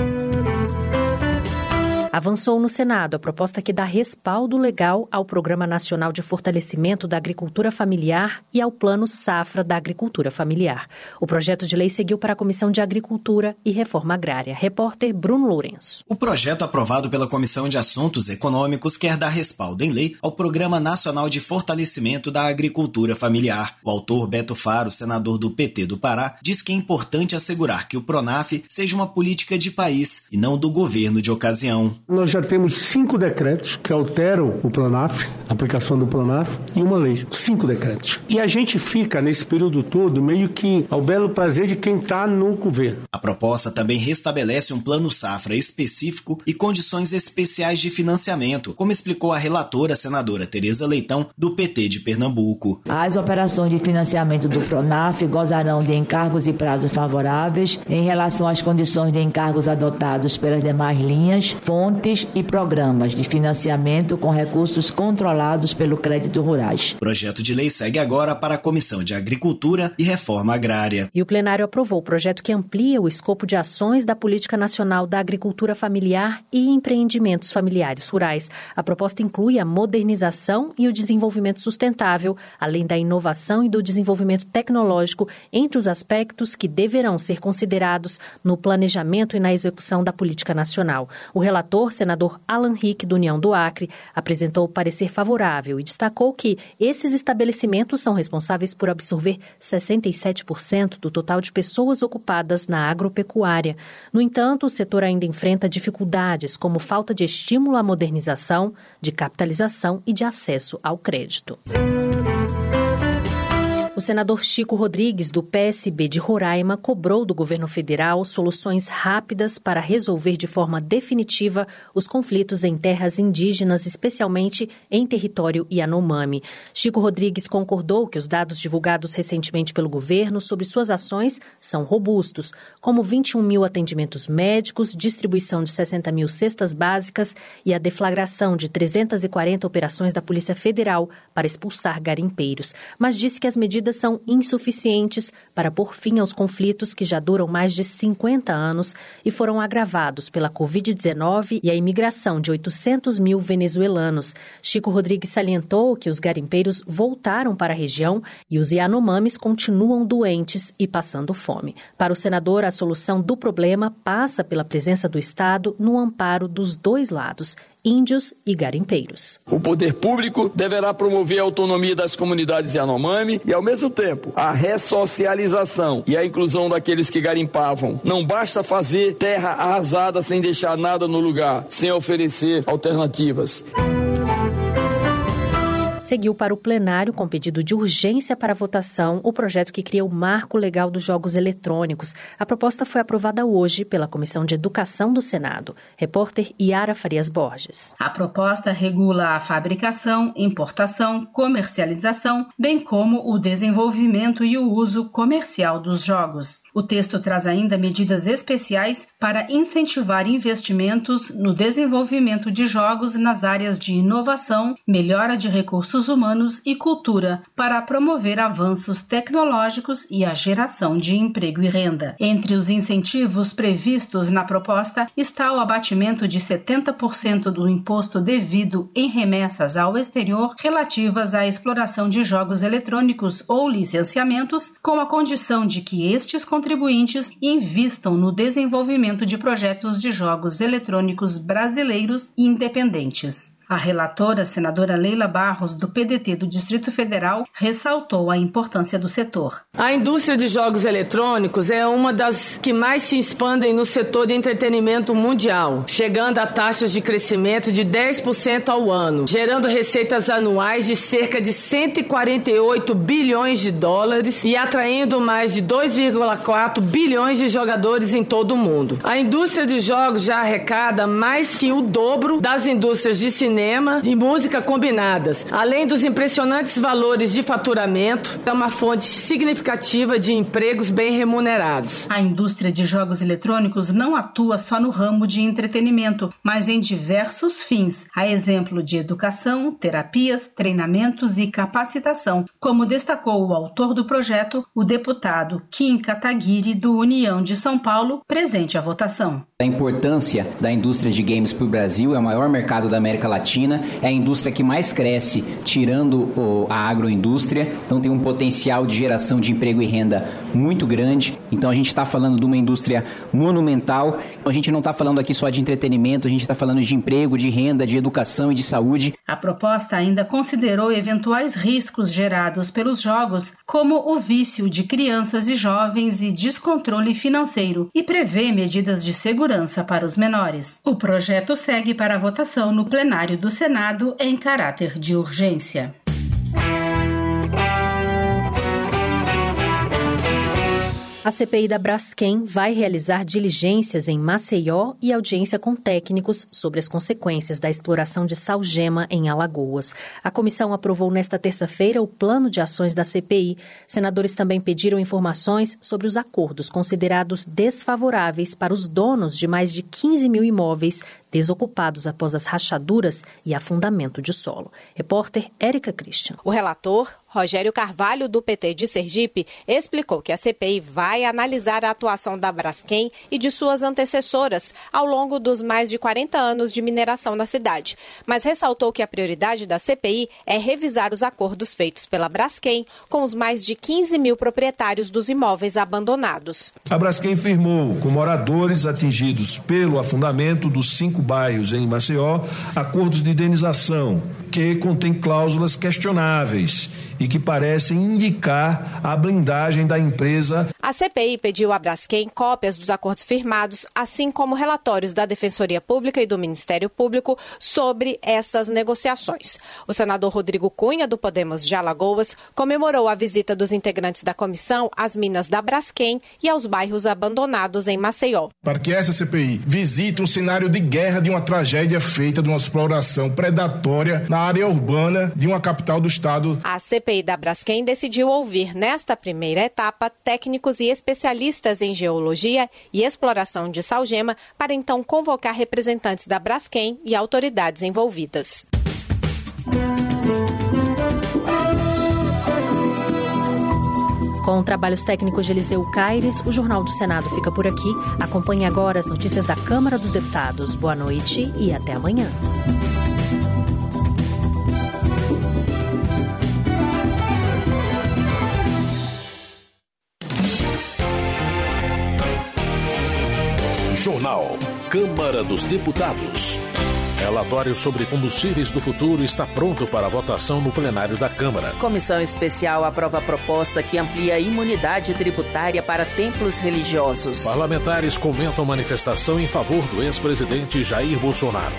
Avançou no Senado a proposta que dá respaldo legal ao Programa Nacional de Fortalecimento da Agricultura Familiar e ao Plano Safra da Agricultura Familiar. O projeto de lei seguiu para a Comissão de Agricultura e Reforma Agrária. Repórter Bruno Lourenço. O projeto aprovado pela Comissão de Assuntos Econômicos quer dar respaldo em lei ao Programa Nacional de Fortalecimento da Agricultura Familiar. O autor Beto Faro, senador do P T do Pará, diz que é importante assegurar que o PRONAF seja uma política de país e não do governo de ocasião. Nós já temos cinco decretos que alteram o PRONAF, a aplicação do PRONAF, e uma lei. Cinco decretos. E a gente fica, nesse período todo, meio que ao belo prazer de quem está no governo. A proposta também restabelece um plano safra específico e condições especiais de financiamento, como explicou a relatora senadora Tereza Leitão, do P T de Pernambuco. As operações de financiamento do PRONAF gozarão de encargos e prazos favoráveis em relação às condições de encargos adotados pelas demais linhas, fontes fontes e programas de financiamento com recursos controlados pelo crédito rurais. O projeto de lei segue agora para a Comissão de Agricultura e Reforma Agrária. E o plenário aprovou o projeto que amplia o escopo de ações da Política Nacional da Agricultura Familiar e empreendimentos familiares rurais. A proposta inclui a modernização e o desenvolvimento sustentável, além da inovação e do desenvolvimento tecnológico, entre os aspectos que deverão ser considerados no planejamento e na execução da política nacional. O relator, senador Alan Rick, do União do Acre, apresentou o parecer favorável e destacou que esses estabelecimentos são responsáveis por absorver sessenta e sete por cento do total de pessoas ocupadas na agropecuária. No entanto, o setor ainda enfrenta dificuldades como falta de estímulo à modernização, de capitalização e de acesso ao crédito. O senador Chico Rodrigues, do P S B de Roraima, cobrou do governo federal soluções rápidas para resolver de forma definitiva os conflitos em terras indígenas, especialmente em território Yanomami. Chico Rodrigues concordou que os dados divulgados recentemente pelo governo sobre suas ações são robustos, como vinte e um mil atendimentos médicos, distribuição de sessenta mil cestas básicas e a deflagração de trezentas e quarenta operações da Polícia Federal para expulsar garimpeiros. Mas disse que as medidas são insuficientes para pôr fim aos conflitos que já duram mais de cinquenta anos e foram agravados pela covid dezenove e a imigração de oitocentos mil venezuelanos. Chico Rodrigues salientou que os garimpeiros voltaram para a região e os Yanomamis continuam doentes e passando fome. Para o senador, a solução do problema passa pela presença do Estado no amparo dos dois lados, índios e garimpeiros. O poder público deverá promover a autonomia das comunidades Yanomami e, ao mesmo tempo, a ressocialização e a inclusão daqueles que garimpavam. Não basta fazer terra arrasada sem deixar nada no lugar, sem oferecer alternativas. Seguiu para o plenário, com pedido de urgência para votação, o projeto que cria o Marco Legal dos Jogos Eletrônicos. A proposta foi aprovada hoje pela Comissão de Educação do Senado. Repórter Yara Farias Borges. A proposta regula a fabricação, importação, comercialização, bem como o desenvolvimento e o uso comercial dos jogos. O texto traz ainda medidas especiais para incentivar investimentos no desenvolvimento de jogos nas áreas de inovação, melhora de recursos humanos e cultura para promover avanços tecnológicos e a geração de emprego e renda. Entre os incentivos previstos na proposta está o abatimento de setenta por cento do imposto devido em remessas ao exterior relativas à exploração de jogos eletrônicos ou licenciamentos, com a condição de que estes contribuintes invistam no desenvolvimento de projetos de jogos eletrônicos brasileiros e independentes. A relatora, senadora Leila Barros, do P D T do Distrito Federal, ressaltou a importância do setor. A indústria de jogos eletrônicos é uma das que mais se expandem no setor de entretenimento mundial, chegando a taxas de crescimento de dez por cento ao ano, gerando receitas anuais de cerca de cento e quarenta e oito bilhões de dólares e atraindo mais de dois vírgula quatro bilhões de jogadores em todo o mundo. A indústria de jogos já arrecada mais que o dobro das indústrias de cinema e música combinadas, além dos impressionantes valores de faturamento, é uma fonte significativa de empregos bem remunerados. A indústria de jogos eletrônicos não atua só no ramo de entretenimento, mas em diversos fins, a exemplo de educação, terapias, treinamentos e capacitação, como destacou o autor do projeto, o deputado Kim Kataguiri, do União de São Paulo, presente à votação. A importância da indústria de games para o Brasil, é o maior mercado da América Latina, é a indústria que mais cresce, tirando a agroindústria, então tem um potencial de geração de emprego e renda muito grande. Então a gente está falando de uma indústria monumental, a gente não está falando aqui só de entretenimento, a gente está falando de emprego, de renda, de educação e de saúde. A proposta ainda considerou eventuais riscos gerados pelos jogos, como o vício de crianças e jovens e descontrole financeiro, e prevê medidas de segurança para os menores. O projeto segue para a votação no plenário do Senado em caráter de urgência. A C P I da Braskem vai realizar diligências em Maceió e audiência com técnicos sobre as consequências da exploração de salgema em Alagoas. A comissão aprovou nesta terça-feira o plano de ações da C P I. Senadores também pediram informações sobre os acordos considerados desfavoráveis para os donos de mais de quinze mil imóveis desocupados após as rachaduras e afundamento de solo. Repórter Érica Christian. O relator, Rogério Carvalho, do P T de Sergipe, explicou que a C P I vai analisar a atuação da Braskem e de suas antecessoras ao longo dos mais de quarenta anos de mineração na cidade, mas ressaltou que a prioridade da C P I é revisar os acordos feitos pela Braskem com os mais de quinze mil proprietários dos imóveis abandonados. A Braskem firmou com moradores atingidos pelo afundamento dos cinco bairros em Maceió acordos de indenização que contêm cláusulas questionáveis e que parecem indicar a blindagem da empresa. A C P I pediu à Braskem cópias dos acordos firmados, assim como relatórios da Defensoria Pública e do Ministério Público sobre essas negociações. O senador Rodrigo Cunha, do Podemos de Alagoas, comemorou a visita dos integrantes da comissão às minas da Braskem e aos bairros abandonados em Maceió. Para que essa C P I visite um cenário de guerra de uma tragédia feita de uma exploração predatória na área urbana de uma capital do estado. A C P I da Braskem decidiu ouvir, nesta primeira etapa, técnicos e especialistas em geologia e exploração de salgema para então convocar representantes da Braskem e autoridades envolvidas. Com trabalhos técnicos de Eliseu Caires, o Jornal do Senado fica por aqui. Acompanhe agora as notícias da Câmara dos Deputados. Boa noite e até amanhã. Jornal Câmara dos Deputados. Relatório sobre combustíveis do futuro está pronto para votação no plenário da Câmara. Comissão especial aprova a proposta que amplia a imunidade tributária para templos religiosos. Parlamentares comentam manifestação em favor do ex-presidente Jair Bolsonaro.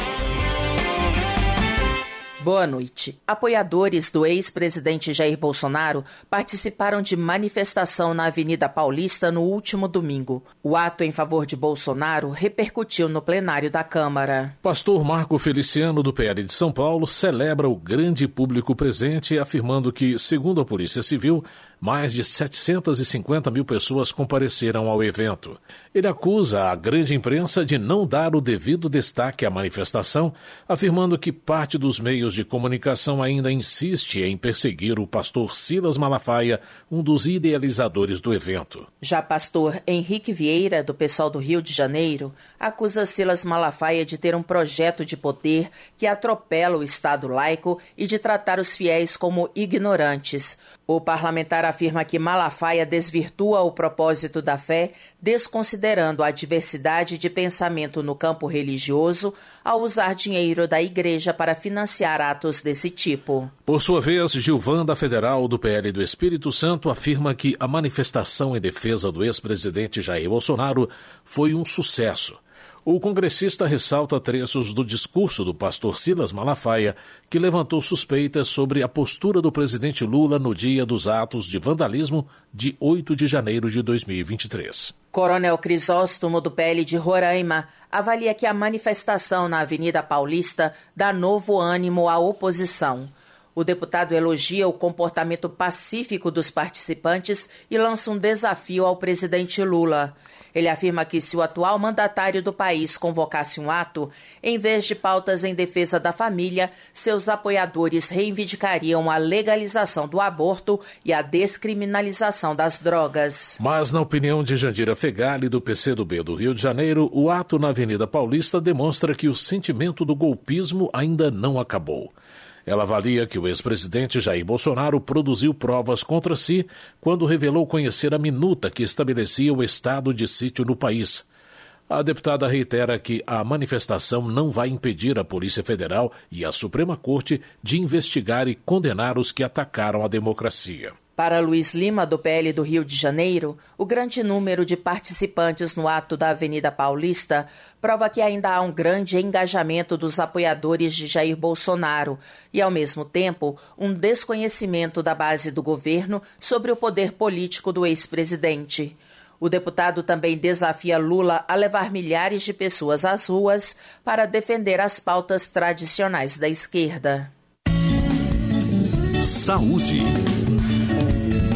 Boa noite. Apoiadores do ex-presidente Jair Bolsonaro participaram de manifestação na Avenida Paulista no último domingo. O ato em favor de Bolsonaro repercutiu no plenário da Câmara. Pastor Marco Feliciano, do P L de São Paulo, celebra o grande público presente, afirmando que, segundo a Polícia Civil, mais de setecentas e cinquenta mil pessoas compareceram ao evento. Ele acusa a grande imprensa de não dar o devido destaque à manifestação, afirmando que parte dos meios de comunicação ainda insiste em perseguir o pastor Silas Malafaia, um dos idealizadores do evento. Já pastor Henrique Vieira, do PSOL do Rio de Janeiro, acusa Silas Malafaia de ter um projeto de poder que atropela o Estado laico e de tratar os fiéis como ignorantes. O parlamentar afirma que Malafaia desvirtua o propósito da fé, desconsiderando a diversidade de pensamento no campo religioso ao usar dinheiro da igreja para financiar atos desse tipo. Por sua vez, Gilvanda Federal, do P L do Espírito Santo, afirma que a manifestação em defesa do ex-presidente Jair Bolsonaro foi um sucesso. O congressista ressalta trechos do discurso do pastor Silas Malafaia, que levantou suspeitas sobre a postura do presidente Lula no dia dos atos de vandalismo de oito de janeiro de dois mil e vinte e três. Coronel Crisóstomo, do P L de Roraima, avalia que a manifestação na Avenida Paulista dá novo ânimo à oposição. O deputado elogia o comportamento pacífico dos participantes e lança um desafio ao presidente Lula. Ele afirma que se o atual mandatário do país convocasse um ato, em vez de pautas em defesa da família, seus apoiadores reivindicariam a legalização do aborto e a descriminalização das drogas. Mas, na opinião de Jandira Fegali, do P C do B do Rio de Janeiro, o ato na Avenida Paulista demonstra que o sentimento do golpismo ainda não acabou. Ela avalia que o ex-presidente Jair Bolsonaro produziu provas contra si quando revelou conhecer a minuta que estabelecia o estado de sítio no país. A deputada reitera que a manifestação não vai impedir a Polícia Federal e a Suprema Corte de investigar e condenar os que atacaram a democracia. Para Luiz Lima, do P L do Rio de Janeiro, o grande número de participantes no ato da Avenida Paulista prova que ainda há um grande engajamento dos apoiadores de Jair Bolsonaro e, ao mesmo tempo, um desconhecimento da base do governo sobre o poder político do ex-presidente. O deputado também desafia Lula a levar milhares de pessoas às ruas para defender as pautas tradicionais da esquerda. Saúde.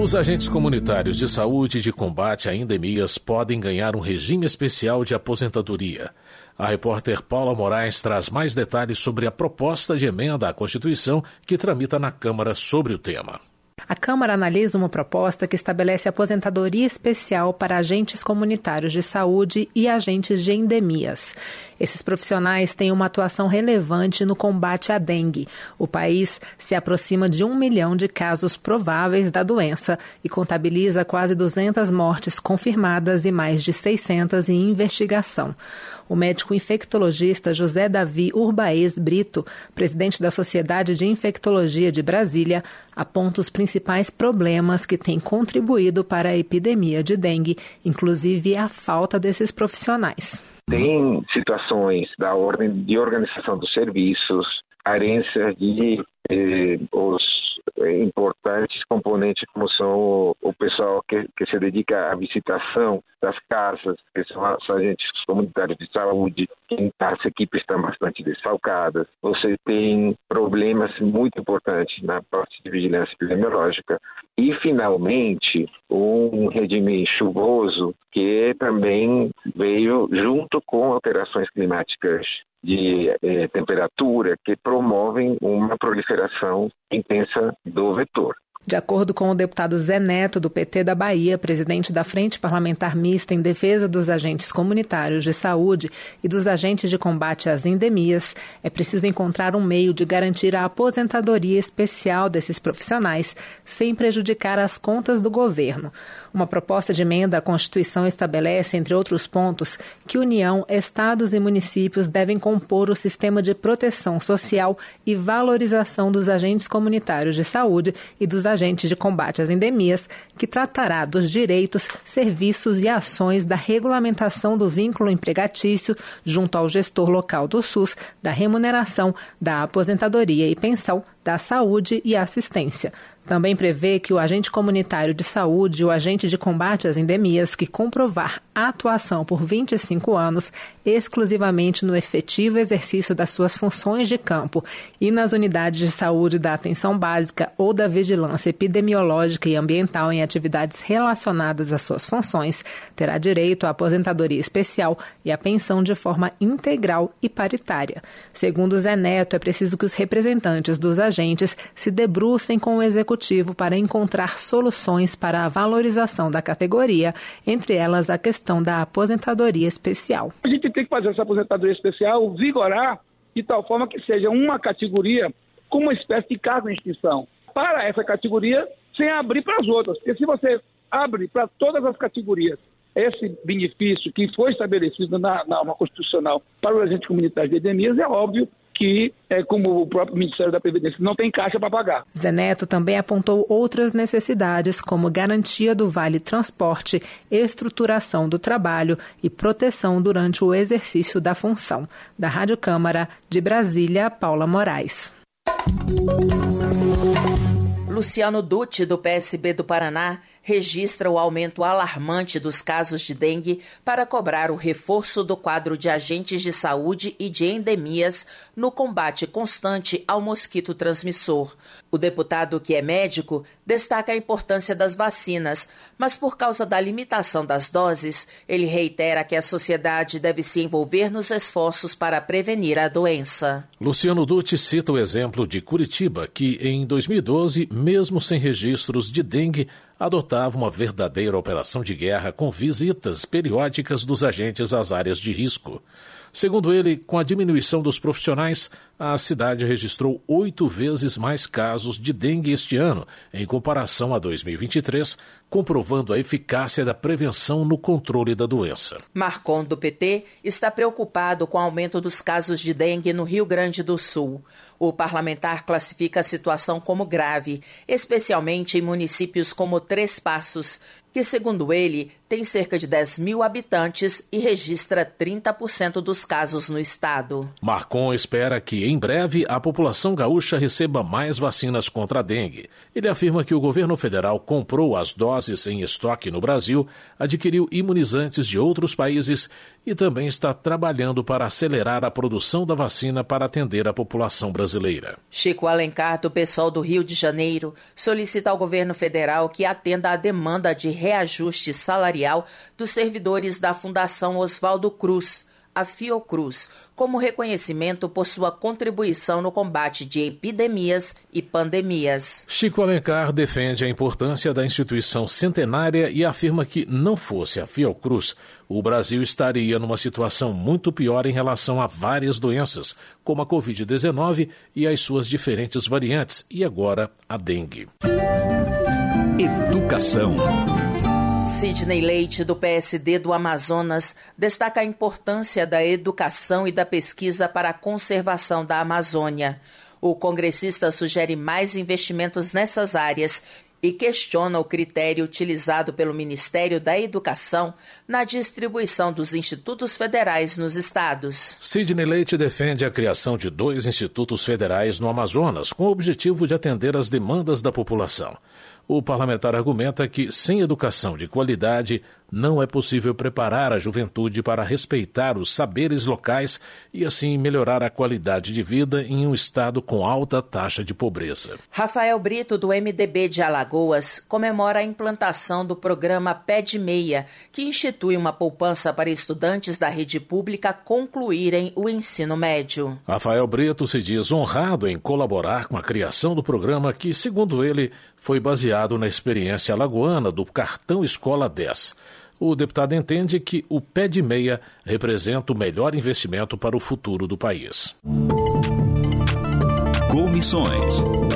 Os agentes comunitários de saúde e de combate a endemias podem ganhar um regime especial de aposentadoria. A repórter Paula Moraes traz mais detalhes sobre a proposta de emenda à Constituição que tramita na Câmara sobre o tema. A Câmara analisa uma proposta que estabelece aposentadoria especial para agentes comunitários de saúde e agentes de endemias. Esses profissionais têm uma atuação relevante no combate à dengue. O país se aproxima de um milhão de casos prováveis da doença e contabiliza quase duzentas mortes confirmadas e mais de seiscentas em investigação. O médico infectologista José Davi Urbaez Brito, presidente da Sociedade de Infectologia de Brasília, aponta os principais problemas que têm contribuído para a epidemia de dengue, inclusive a falta desses profissionais. Tem situações da ordem de organização dos serviços, carências de eh, os importantes componentes como são o, o pessoal que, que se dedica à visitação das casas, que são os agentes comunitários de saúde, que as equipes estão bastante desfalcadas. Você tem problemas muito importantes na parte de vigilância epidemiológica. E, finalmente, um regime chuvoso que também veio junto com alterações climáticas de eh, temperatura que promovem uma proliferação intensa do vetor. De acordo com o deputado Zé Neto, do P T da Bahia, presidente da Frente Parlamentar Mista em defesa dos agentes comunitários de saúde e dos agentes de combate às endemias, é preciso encontrar um meio de garantir a aposentadoria especial desses profissionais, sem prejudicar as contas do governo. Uma proposta de emenda à Constituição estabelece, entre outros pontos, que União, estados e municípios devem compor o sistema de proteção social e valorização dos agentes comunitários de saúde e dos agentes de combate às endemias, que tratará dos direitos, serviços e ações da regulamentação do vínculo empregatício junto ao gestor local do SUS, da remuneração, da aposentadoria e pensão, da saúde e assistência. Também prevê que o agente comunitário de saúde e o agente de combate às endemias que comprovar a atuação por vinte e cinco anos exclusivamente no efetivo exercício das suas funções de campo e nas unidades de saúde da atenção básica ou da vigilância epidemiológica e ambiental em atividades relacionadas às suas funções, terá direito à aposentadoria especial e à pensão de forma integral e paritária. Segundo Zé Neto, é preciso que os representantes dos agentes se debrucem com o executivo para encontrar soluções para a valorização da categoria, entre elas a questão da aposentadoria especial. A gente tem que fazer essa aposentadoria especial vigorar de tal forma que seja uma categoria com uma espécie de cargo em extinção para essa categoria sem abrir para as outras. Porque se você abre para todas as categorias esse benefício que foi estabelecido na norma constitucional para os agentes comunitários de endemias, é óbvio que, é, como o próprio Ministério da Previdência não tem caixa para pagar. Zé Neto também apontou outras necessidades, como garantia do vale transporte, estruturação do trabalho e proteção durante o exercício da função. Da Rádio Câmara, de Brasília, Paula Moraes. Luciano Dutti, do P S B do Paraná, registra o aumento alarmante dos casos de dengue para cobrar o reforço do quadro de agentes de saúde e de endemias no combate constante ao mosquito transmissor. O deputado, que é médico, destaca a importância das vacinas, mas por causa da limitação das doses, ele reitera que a sociedade deve se envolver nos esforços para prevenir a doença. Luciano Dutti cita o exemplo de Curitiba, que em dois mil e doze, mesmo sem registros de dengue, adotava uma verdadeira operação de guerra com visitas periódicas dos agentes às áreas de risco. Segundo ele, com a diminuição dos profissionais, a cidade registrou oito vezes mais casos de dengue este ano, em comparação a dois mil e vinte e três, comprovando a eficácia da prevenção no controle da doença. Marcon, do P T, está preocupado com o aumento dos casos de dengue no Rio Grande do Sul. O parlamentar classifica a situação como grave, especialmente em municípios como Três Passos, que, segundo ele, tem cerca de dez mil habitantes e registra trinta por cento dos casos no estado. Marcon espera que, em breve a população gaúcha receba mais vacinas contra a dengue. Ele afirma que o governo federal comprou as doses em estoque no Brasil, adquiriu imunizantes de outros países e também está trabalhando para acelerar a produção da vacina para atender a população brasileira. Chico Alencar, do PSOL do Rio de Janeiro, solicita ao governo federal que atenda à demanda de reajuste salarial dos servidores da Fundação Oswaldo Cruz, a Fiocruz, como reconhecimento por sua contribuição no combate de epidemias e pandemias. Chico Alencar defende a importância da instituição centenária e afirma que, não fosse a Fiocruz, o Brasil estaria numa situação muito pior em relação a várias doenças, como a covid dezenove e as suas diferentes variantes, e agora a dengue. Educação. Sidney Leite, do P S D do Amazonas, destaca a importância da educação e da pesquisa para a conservação da Amazônia. O congressista sugere mais investimentos nessas áreas e questiona o critério utilizado pelo Ministério da Educação na distribuição dos institutos federais nos estados. Sidney Leite defende a criação de dois institutos federais no Amazonas, com o objetivo de atender às demandas da população. O parlamentar argumenta que, sem educação de qualidade, não é possível preparar a juventude para respeitar os saberes locais e, assim, melhorar a qualidade de vida em um estado com alta taxa de pobreza. Rafael Brito, do M D B de Alagoas, comemora a implantação do programa Pé de Meia, que institui uma poupança para estudantes da rede pública concluírem o ensino médio. Rafael Brito se diz honrado em colaborar com a criação do programa que, segundo ele, foi baseado na experiência alagoana do Cartão Escola dez. O deputado entende que o Pé de Meia representa o melhor investimento para o futuro do país. Comissões.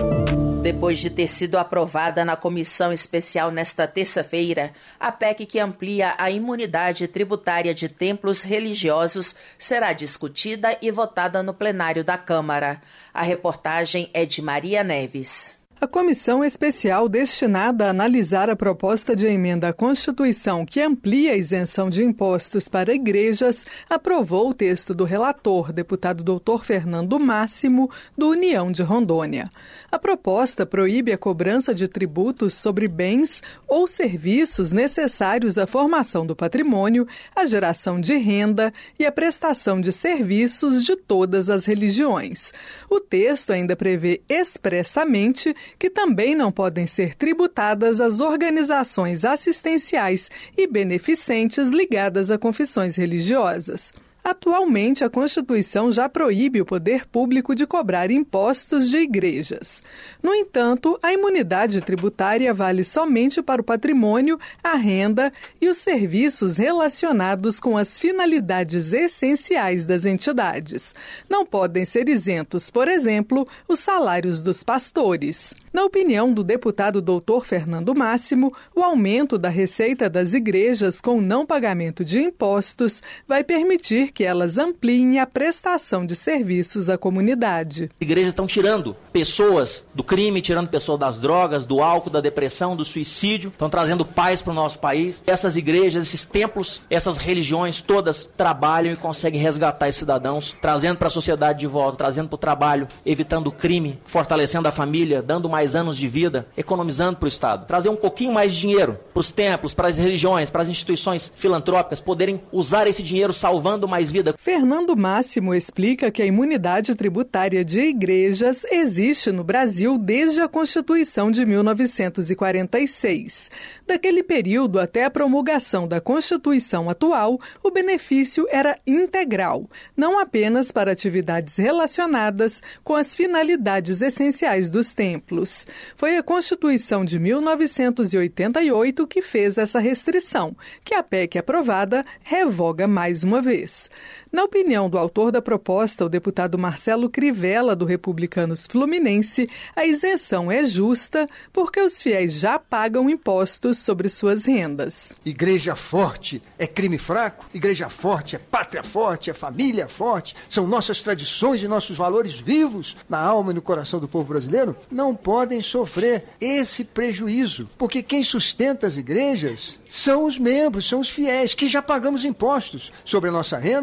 Depois de ter sido aprovada na comissão especial nesta terça-feira, a P E C que amplia a imunidade tributária de templos religiosos será discutida e votada no plenário da Câmara. A reportagem é de Maria Neves. A comissão especial destinada a analisar a proposta de emenda à Constituição que amplia a isenção de impostos para igrejas aprovou o texto do relator, deputado doutor Fernando Máximo, do União de Rondônia. A proposta proíbe a cobrança de tributos sobre bens ou serviços necessários à formação do patrimônio, à geração de renda e à prestação de serviços de todas as religiões. O texto ainda prevê expressamente que também não podem ser tributadas as organizações assistenciais e beneficentes ligadas a confissões religiosas. Atualmente, a Constituição já proíbe o poder público de cobrar impostos de igrejas. No entanto, a imunidade tributária vale somente para o patrimônio, a renda e os serviços relacionados com as finalidades essenciais das entidades. Não podem ser isentos, por exemplo, os salários dos pastores. Na opinião do deputado doutor Fernando Máximo, o aumento da receita das igrejas com não pagamento de impostos vai permitir que elas ampliem a prestação de serviços à comunidade. As igrejas estão tirando pessoas do crime, tirando pessoas das drogas, do álcool, da depressão, do suicídio, estão trazendo paz para o nosso país. Essas igrejas, esses templos, essas religiões todas trabalham e conseguem resgatar esses cidadãos, trazendo para a sociedade de volta, trazendo para o trabalho, evitando o crime, fortalecendo a família, dando mais anos de vida, economizando para o Estado. Trazer um pouquinho mais de dinheiro para os templos, para as religiões, para as instituições filantrópicas poderem usar esse dinheiro salvando mais vida. Fernando Máximo explica que a imunidade tributária de igrejas existe no Brasil desde a Constituição de mil novecentos e quarenta e seis. Daquele período até a promulgação da Constituição atual, o benefício era integral, não apenas para atividades relacionadas com as finalidades essenciais dos templos. Foi a Constituição de mil novecentos e oitenta e oito que fez essa restrição, que a P E C aprovada revoga mais uma vez. Na opinião do autor da proposta, o deputado Marcelo Crivella, do Republicanos Fluminense, a isenção é justa porque os fiéis já pagam impostos sobre suas rendas. Igreja forte é crime fraco, igreja forte é pátria forte, é família forte, são nossas tradições e nossos valores vivos na alma e no coração do povo brasileiro, não podem sofrer esse prejuízo, porque quem sustenta as igrejas são os membros, são os fiéis, que já pagamos impostos sobre a nossa renda, sobre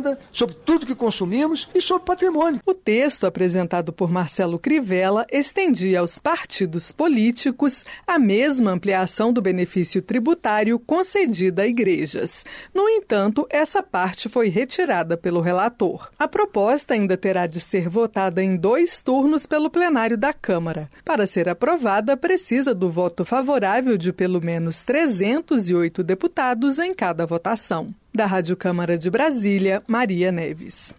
sobre tudo que consumimos e sobre patrimônio. O texto apresentado por Marcelo Crivella estendia aos partidos políticos a mesma ampliação do benefício tributário concedida a igrejas. No entanto, essa parte foi retirada pelo relator. A proposta ainda terá de ser votada em dois turnos pelo plenário da Câmara. Para ser aprovada, precisa do voto favorável de pelo menos trezentos e oito deputados em cada votação. Da Rádio Câmara de Brasília, Maria Neves.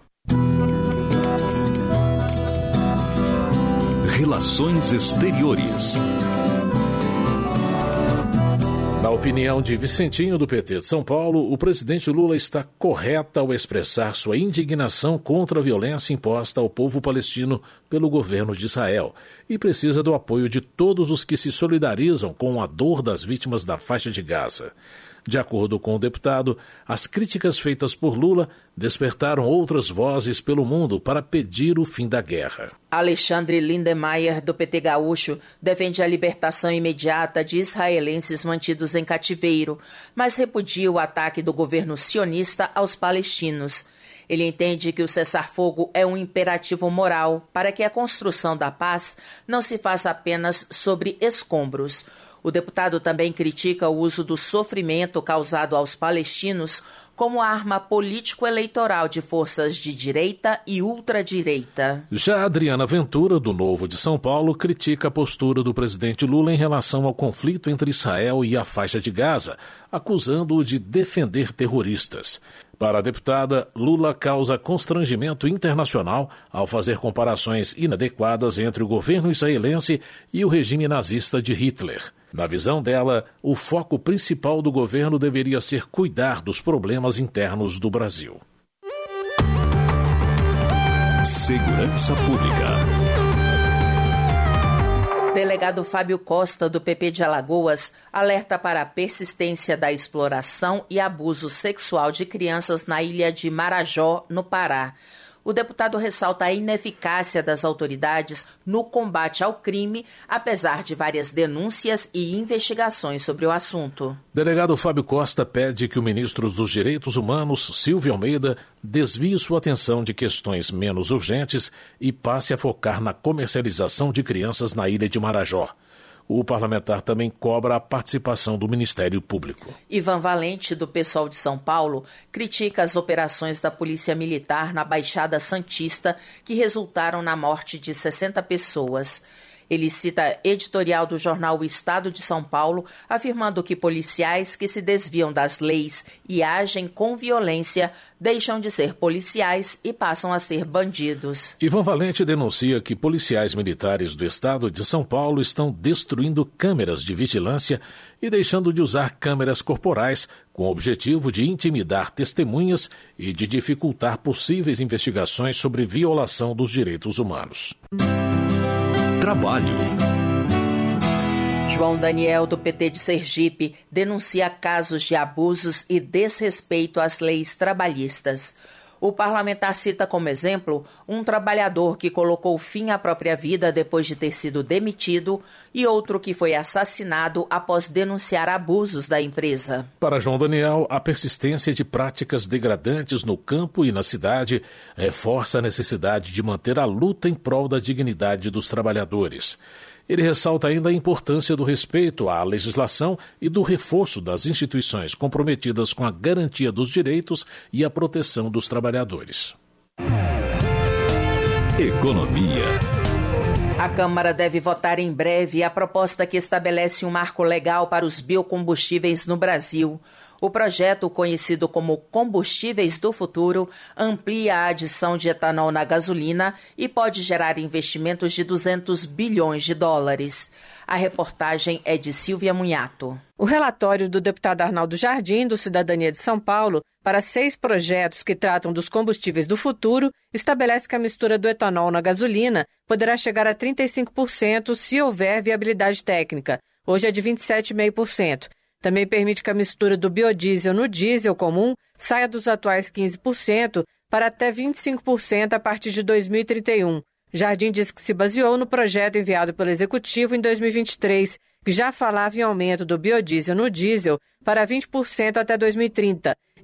Relações Exteriores. Na opinião de Vicentinho, do P T de São Paulo, o presidente Lula está correto ao expressar sua indignação contra a violência imposta ao povo palestino pelo governo de Israel e precisa do apoio de todos os que se solidarizam com a dor das vítimas da faixa de Gaza. De acordo com o deputado, as críticas feitas por Lula despertaram outras vozes pelo mundo para pedir o fim da guerra. Alexandre Lindemeyer, do P T gaúcho, defende a libertação imediata de israelenses mantidos em cativeiro, mas repudia o ataque do governo sionista aos palestinos. Ele entende que o cessar-fogo é um imperativo moral para que a construção da paz não se faça apenas sobre escombros. O deputado também critica o uso do sofrimento causado aos palestinos como arma político-eleitoral de forças de direita e ultradireita. Já Adriana Ventura, do Novo de São Paulo, critica a postura do presidente Lula em relação ao conflito entre Israel e a faixa de Gaza, acusando-o de defender terroristas. Para a deputada, Lula causa constrangimento internacional ao fazer comparações inadequadas entre o governo israelense e o regime nazista de Hitler. Na visão dela, o foco principal do governo deveria ser cuidar dos problemas internos do Brasil. Segurança Pública. Delegado Fábio Costa, do P P de Alagoas, alerta para a persistência da exploração e abuso sexual de crianças na ilha de Marajó, no Pará. O deputado ressalta a ineficácia das autoridades no combate ao crime, apesar de várias denúncias e investigações sobre o assunto. Delegado Fábio Costa pede que o ministro dos Direitos Humanos, Silvio Almeida, desvie sua atenção de questões menos urgentes e passe a focar na comercialização de crianças na ilha de Marajó. O parlamentar também cobra a participação do Ministério Público. Ivan Valente, do PSOL de São Paulo, critica as operações da Polícia Militar na Baixada Santista que resultaram na morte de sessenta pessoas. Ele cita editorial do jornal O Estado de São Paulo, afirmando que policiais que se desviam das leis e agem com violência deixam de ser policiais e passam a ser bandidos. Ivan Valente denuncia que policiais militares do Estado de São Paulo estão destruindo câmeras de vigilância e deixando de usar câmeras corporais com o objetivo de intimidar testemunhas e de dificultar possíveis investigações sobre violação dos direitos humanos. Trabalho. João Daniel, do P T de Sergipe, denuncia casos de abusos e desrespeito às leis trabalhistas. O parlamentar cita como exemplo um trabalhador que colocou fim à própria vida depois de ter sido demitido e outro que foi assassinado após denunciar abusos da empresa. Para João Daniel, a persistência de práticas degradantes no campo e na cidade reforça a necessidade de manter a luta em prol da dignidade dos trabalhadores. Ele ressalta ainda a importância do respeito à legislação e do reforço das instituições comprometidas com a garantia dos direitos e a proteção dos trabalhadores. Economia. A Câmara deve votar em breve a proposta que estabelece um marco legal para os biocombustíveis no Brasil. O projeto, conhecido como Combustíveis do Futuro, amplia a adição de etanol na gasolina e pode gerar investimentos de duzentos bilhões de dólares. A reportagem é de Silvia Munhato. O relatório do deputado Arnaldo Jardim, do Cidadania de São Paulo, para seis projetos que tratam dos combustíveis do futuro, estabelece que a mistura do etanol na gasolina poderá chegar a trinta e cinco por cento se houver viabilidade técnica. Hoje é de vinte e sete vírgula cinco por cento. Também permite que a mistura do biodiesel no diesel comum saia dos atuais quinze por cento para até vinte e cinco por cento a partir de dois mil e trinta e um. Jardim diz que se baseou no projeto enviado pelo Executivo em dois mil e vinte e três, que já falava em aumento do biodiesel no diesel para vinte por cento até dois mil e trinta.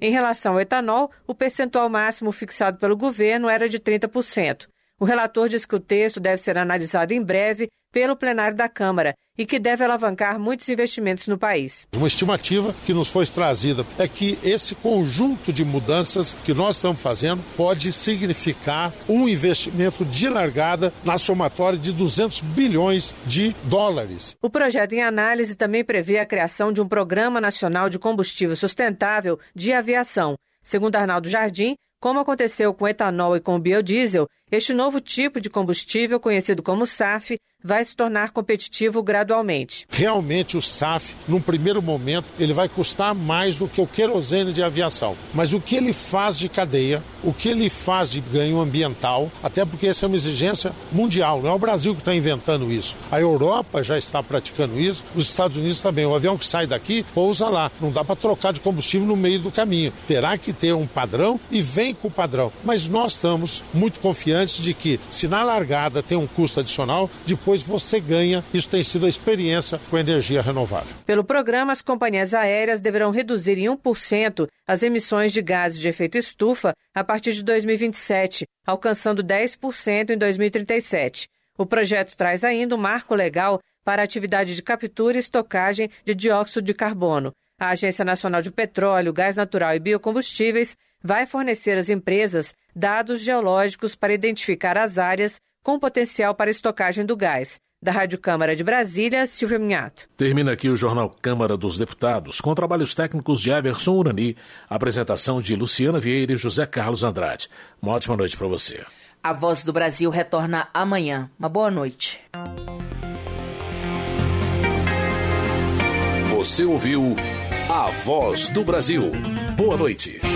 Em relação ao etanol, o percentual máximo fixado pelo governo era de trinta por cento. O relator diz que o texto deve ser analisado em breve pelo plenário da Câmara e que deve alavancar muitos investimentos no país. Uma estimativa que nos foi trazida é que esse conjunto de mudanças que nós estamos fazendo pode significar um investimento de largada na somatória de duzentos bilhões de dólares. O projeto em análise também prevê a criação de um Programa Nacional de Combustível Sustentável de Aviação. Segundo Arnaldo Jardim, como aconteceu com o etanol e com o biodiesel, este novo tipo de combustível, conhecido como S A F, vai se tornar competitivo gradualmente. Realmente o S A F, num primeiro momento, ele vai custar mais do que o querosene de aviação. Mas o que ele faz de cadeia, o que ele faz de ganho ambiental, até porque essa é uma exigência mundial, não é o Brasil que está inventando isso. A Europa já está praticando isso, os Estados Unidos também. O avião que sai daqui pousa lá. Não dá para trocar de combustível no meio do caminho. Terá que ter um padrão e vem com o padrão. Mas nós estamos muito confiantes de que, se na largada tem um custo adicional, depois você ganha. Isso tem sido a experiência com a energia renovável. Pelo programa, as companhias aéreas deverão reduzir em um por cento as emissões de gases de efeito estufa a partir de dois mil e vinte e sete, alcançando dez por cento em dois mil e trinta e sete. O projeto traz ainda um marco legal para a atividade de captura e estocagem de dióxido de carbono. A Agência Nacional de Petróleo, Gás Natural e Biocombustíveis vai fornecer às empresas dados geológicos para identificar as áreas com potencial para estocagem do gás. Da Rádio Câmara de Brasília, Silvia Minhato. Termina aqui o Jornal Câmara dos Deputados, com trabalhos técnicos de Everson Urani, apresentação de Luciana Vieira e José Carlos Andrade. Uma ótima noite para você. A Voz do Brasil retorna amanhã. Uma boa noite. Você ouviu A Voz do Brasil. Boa noite.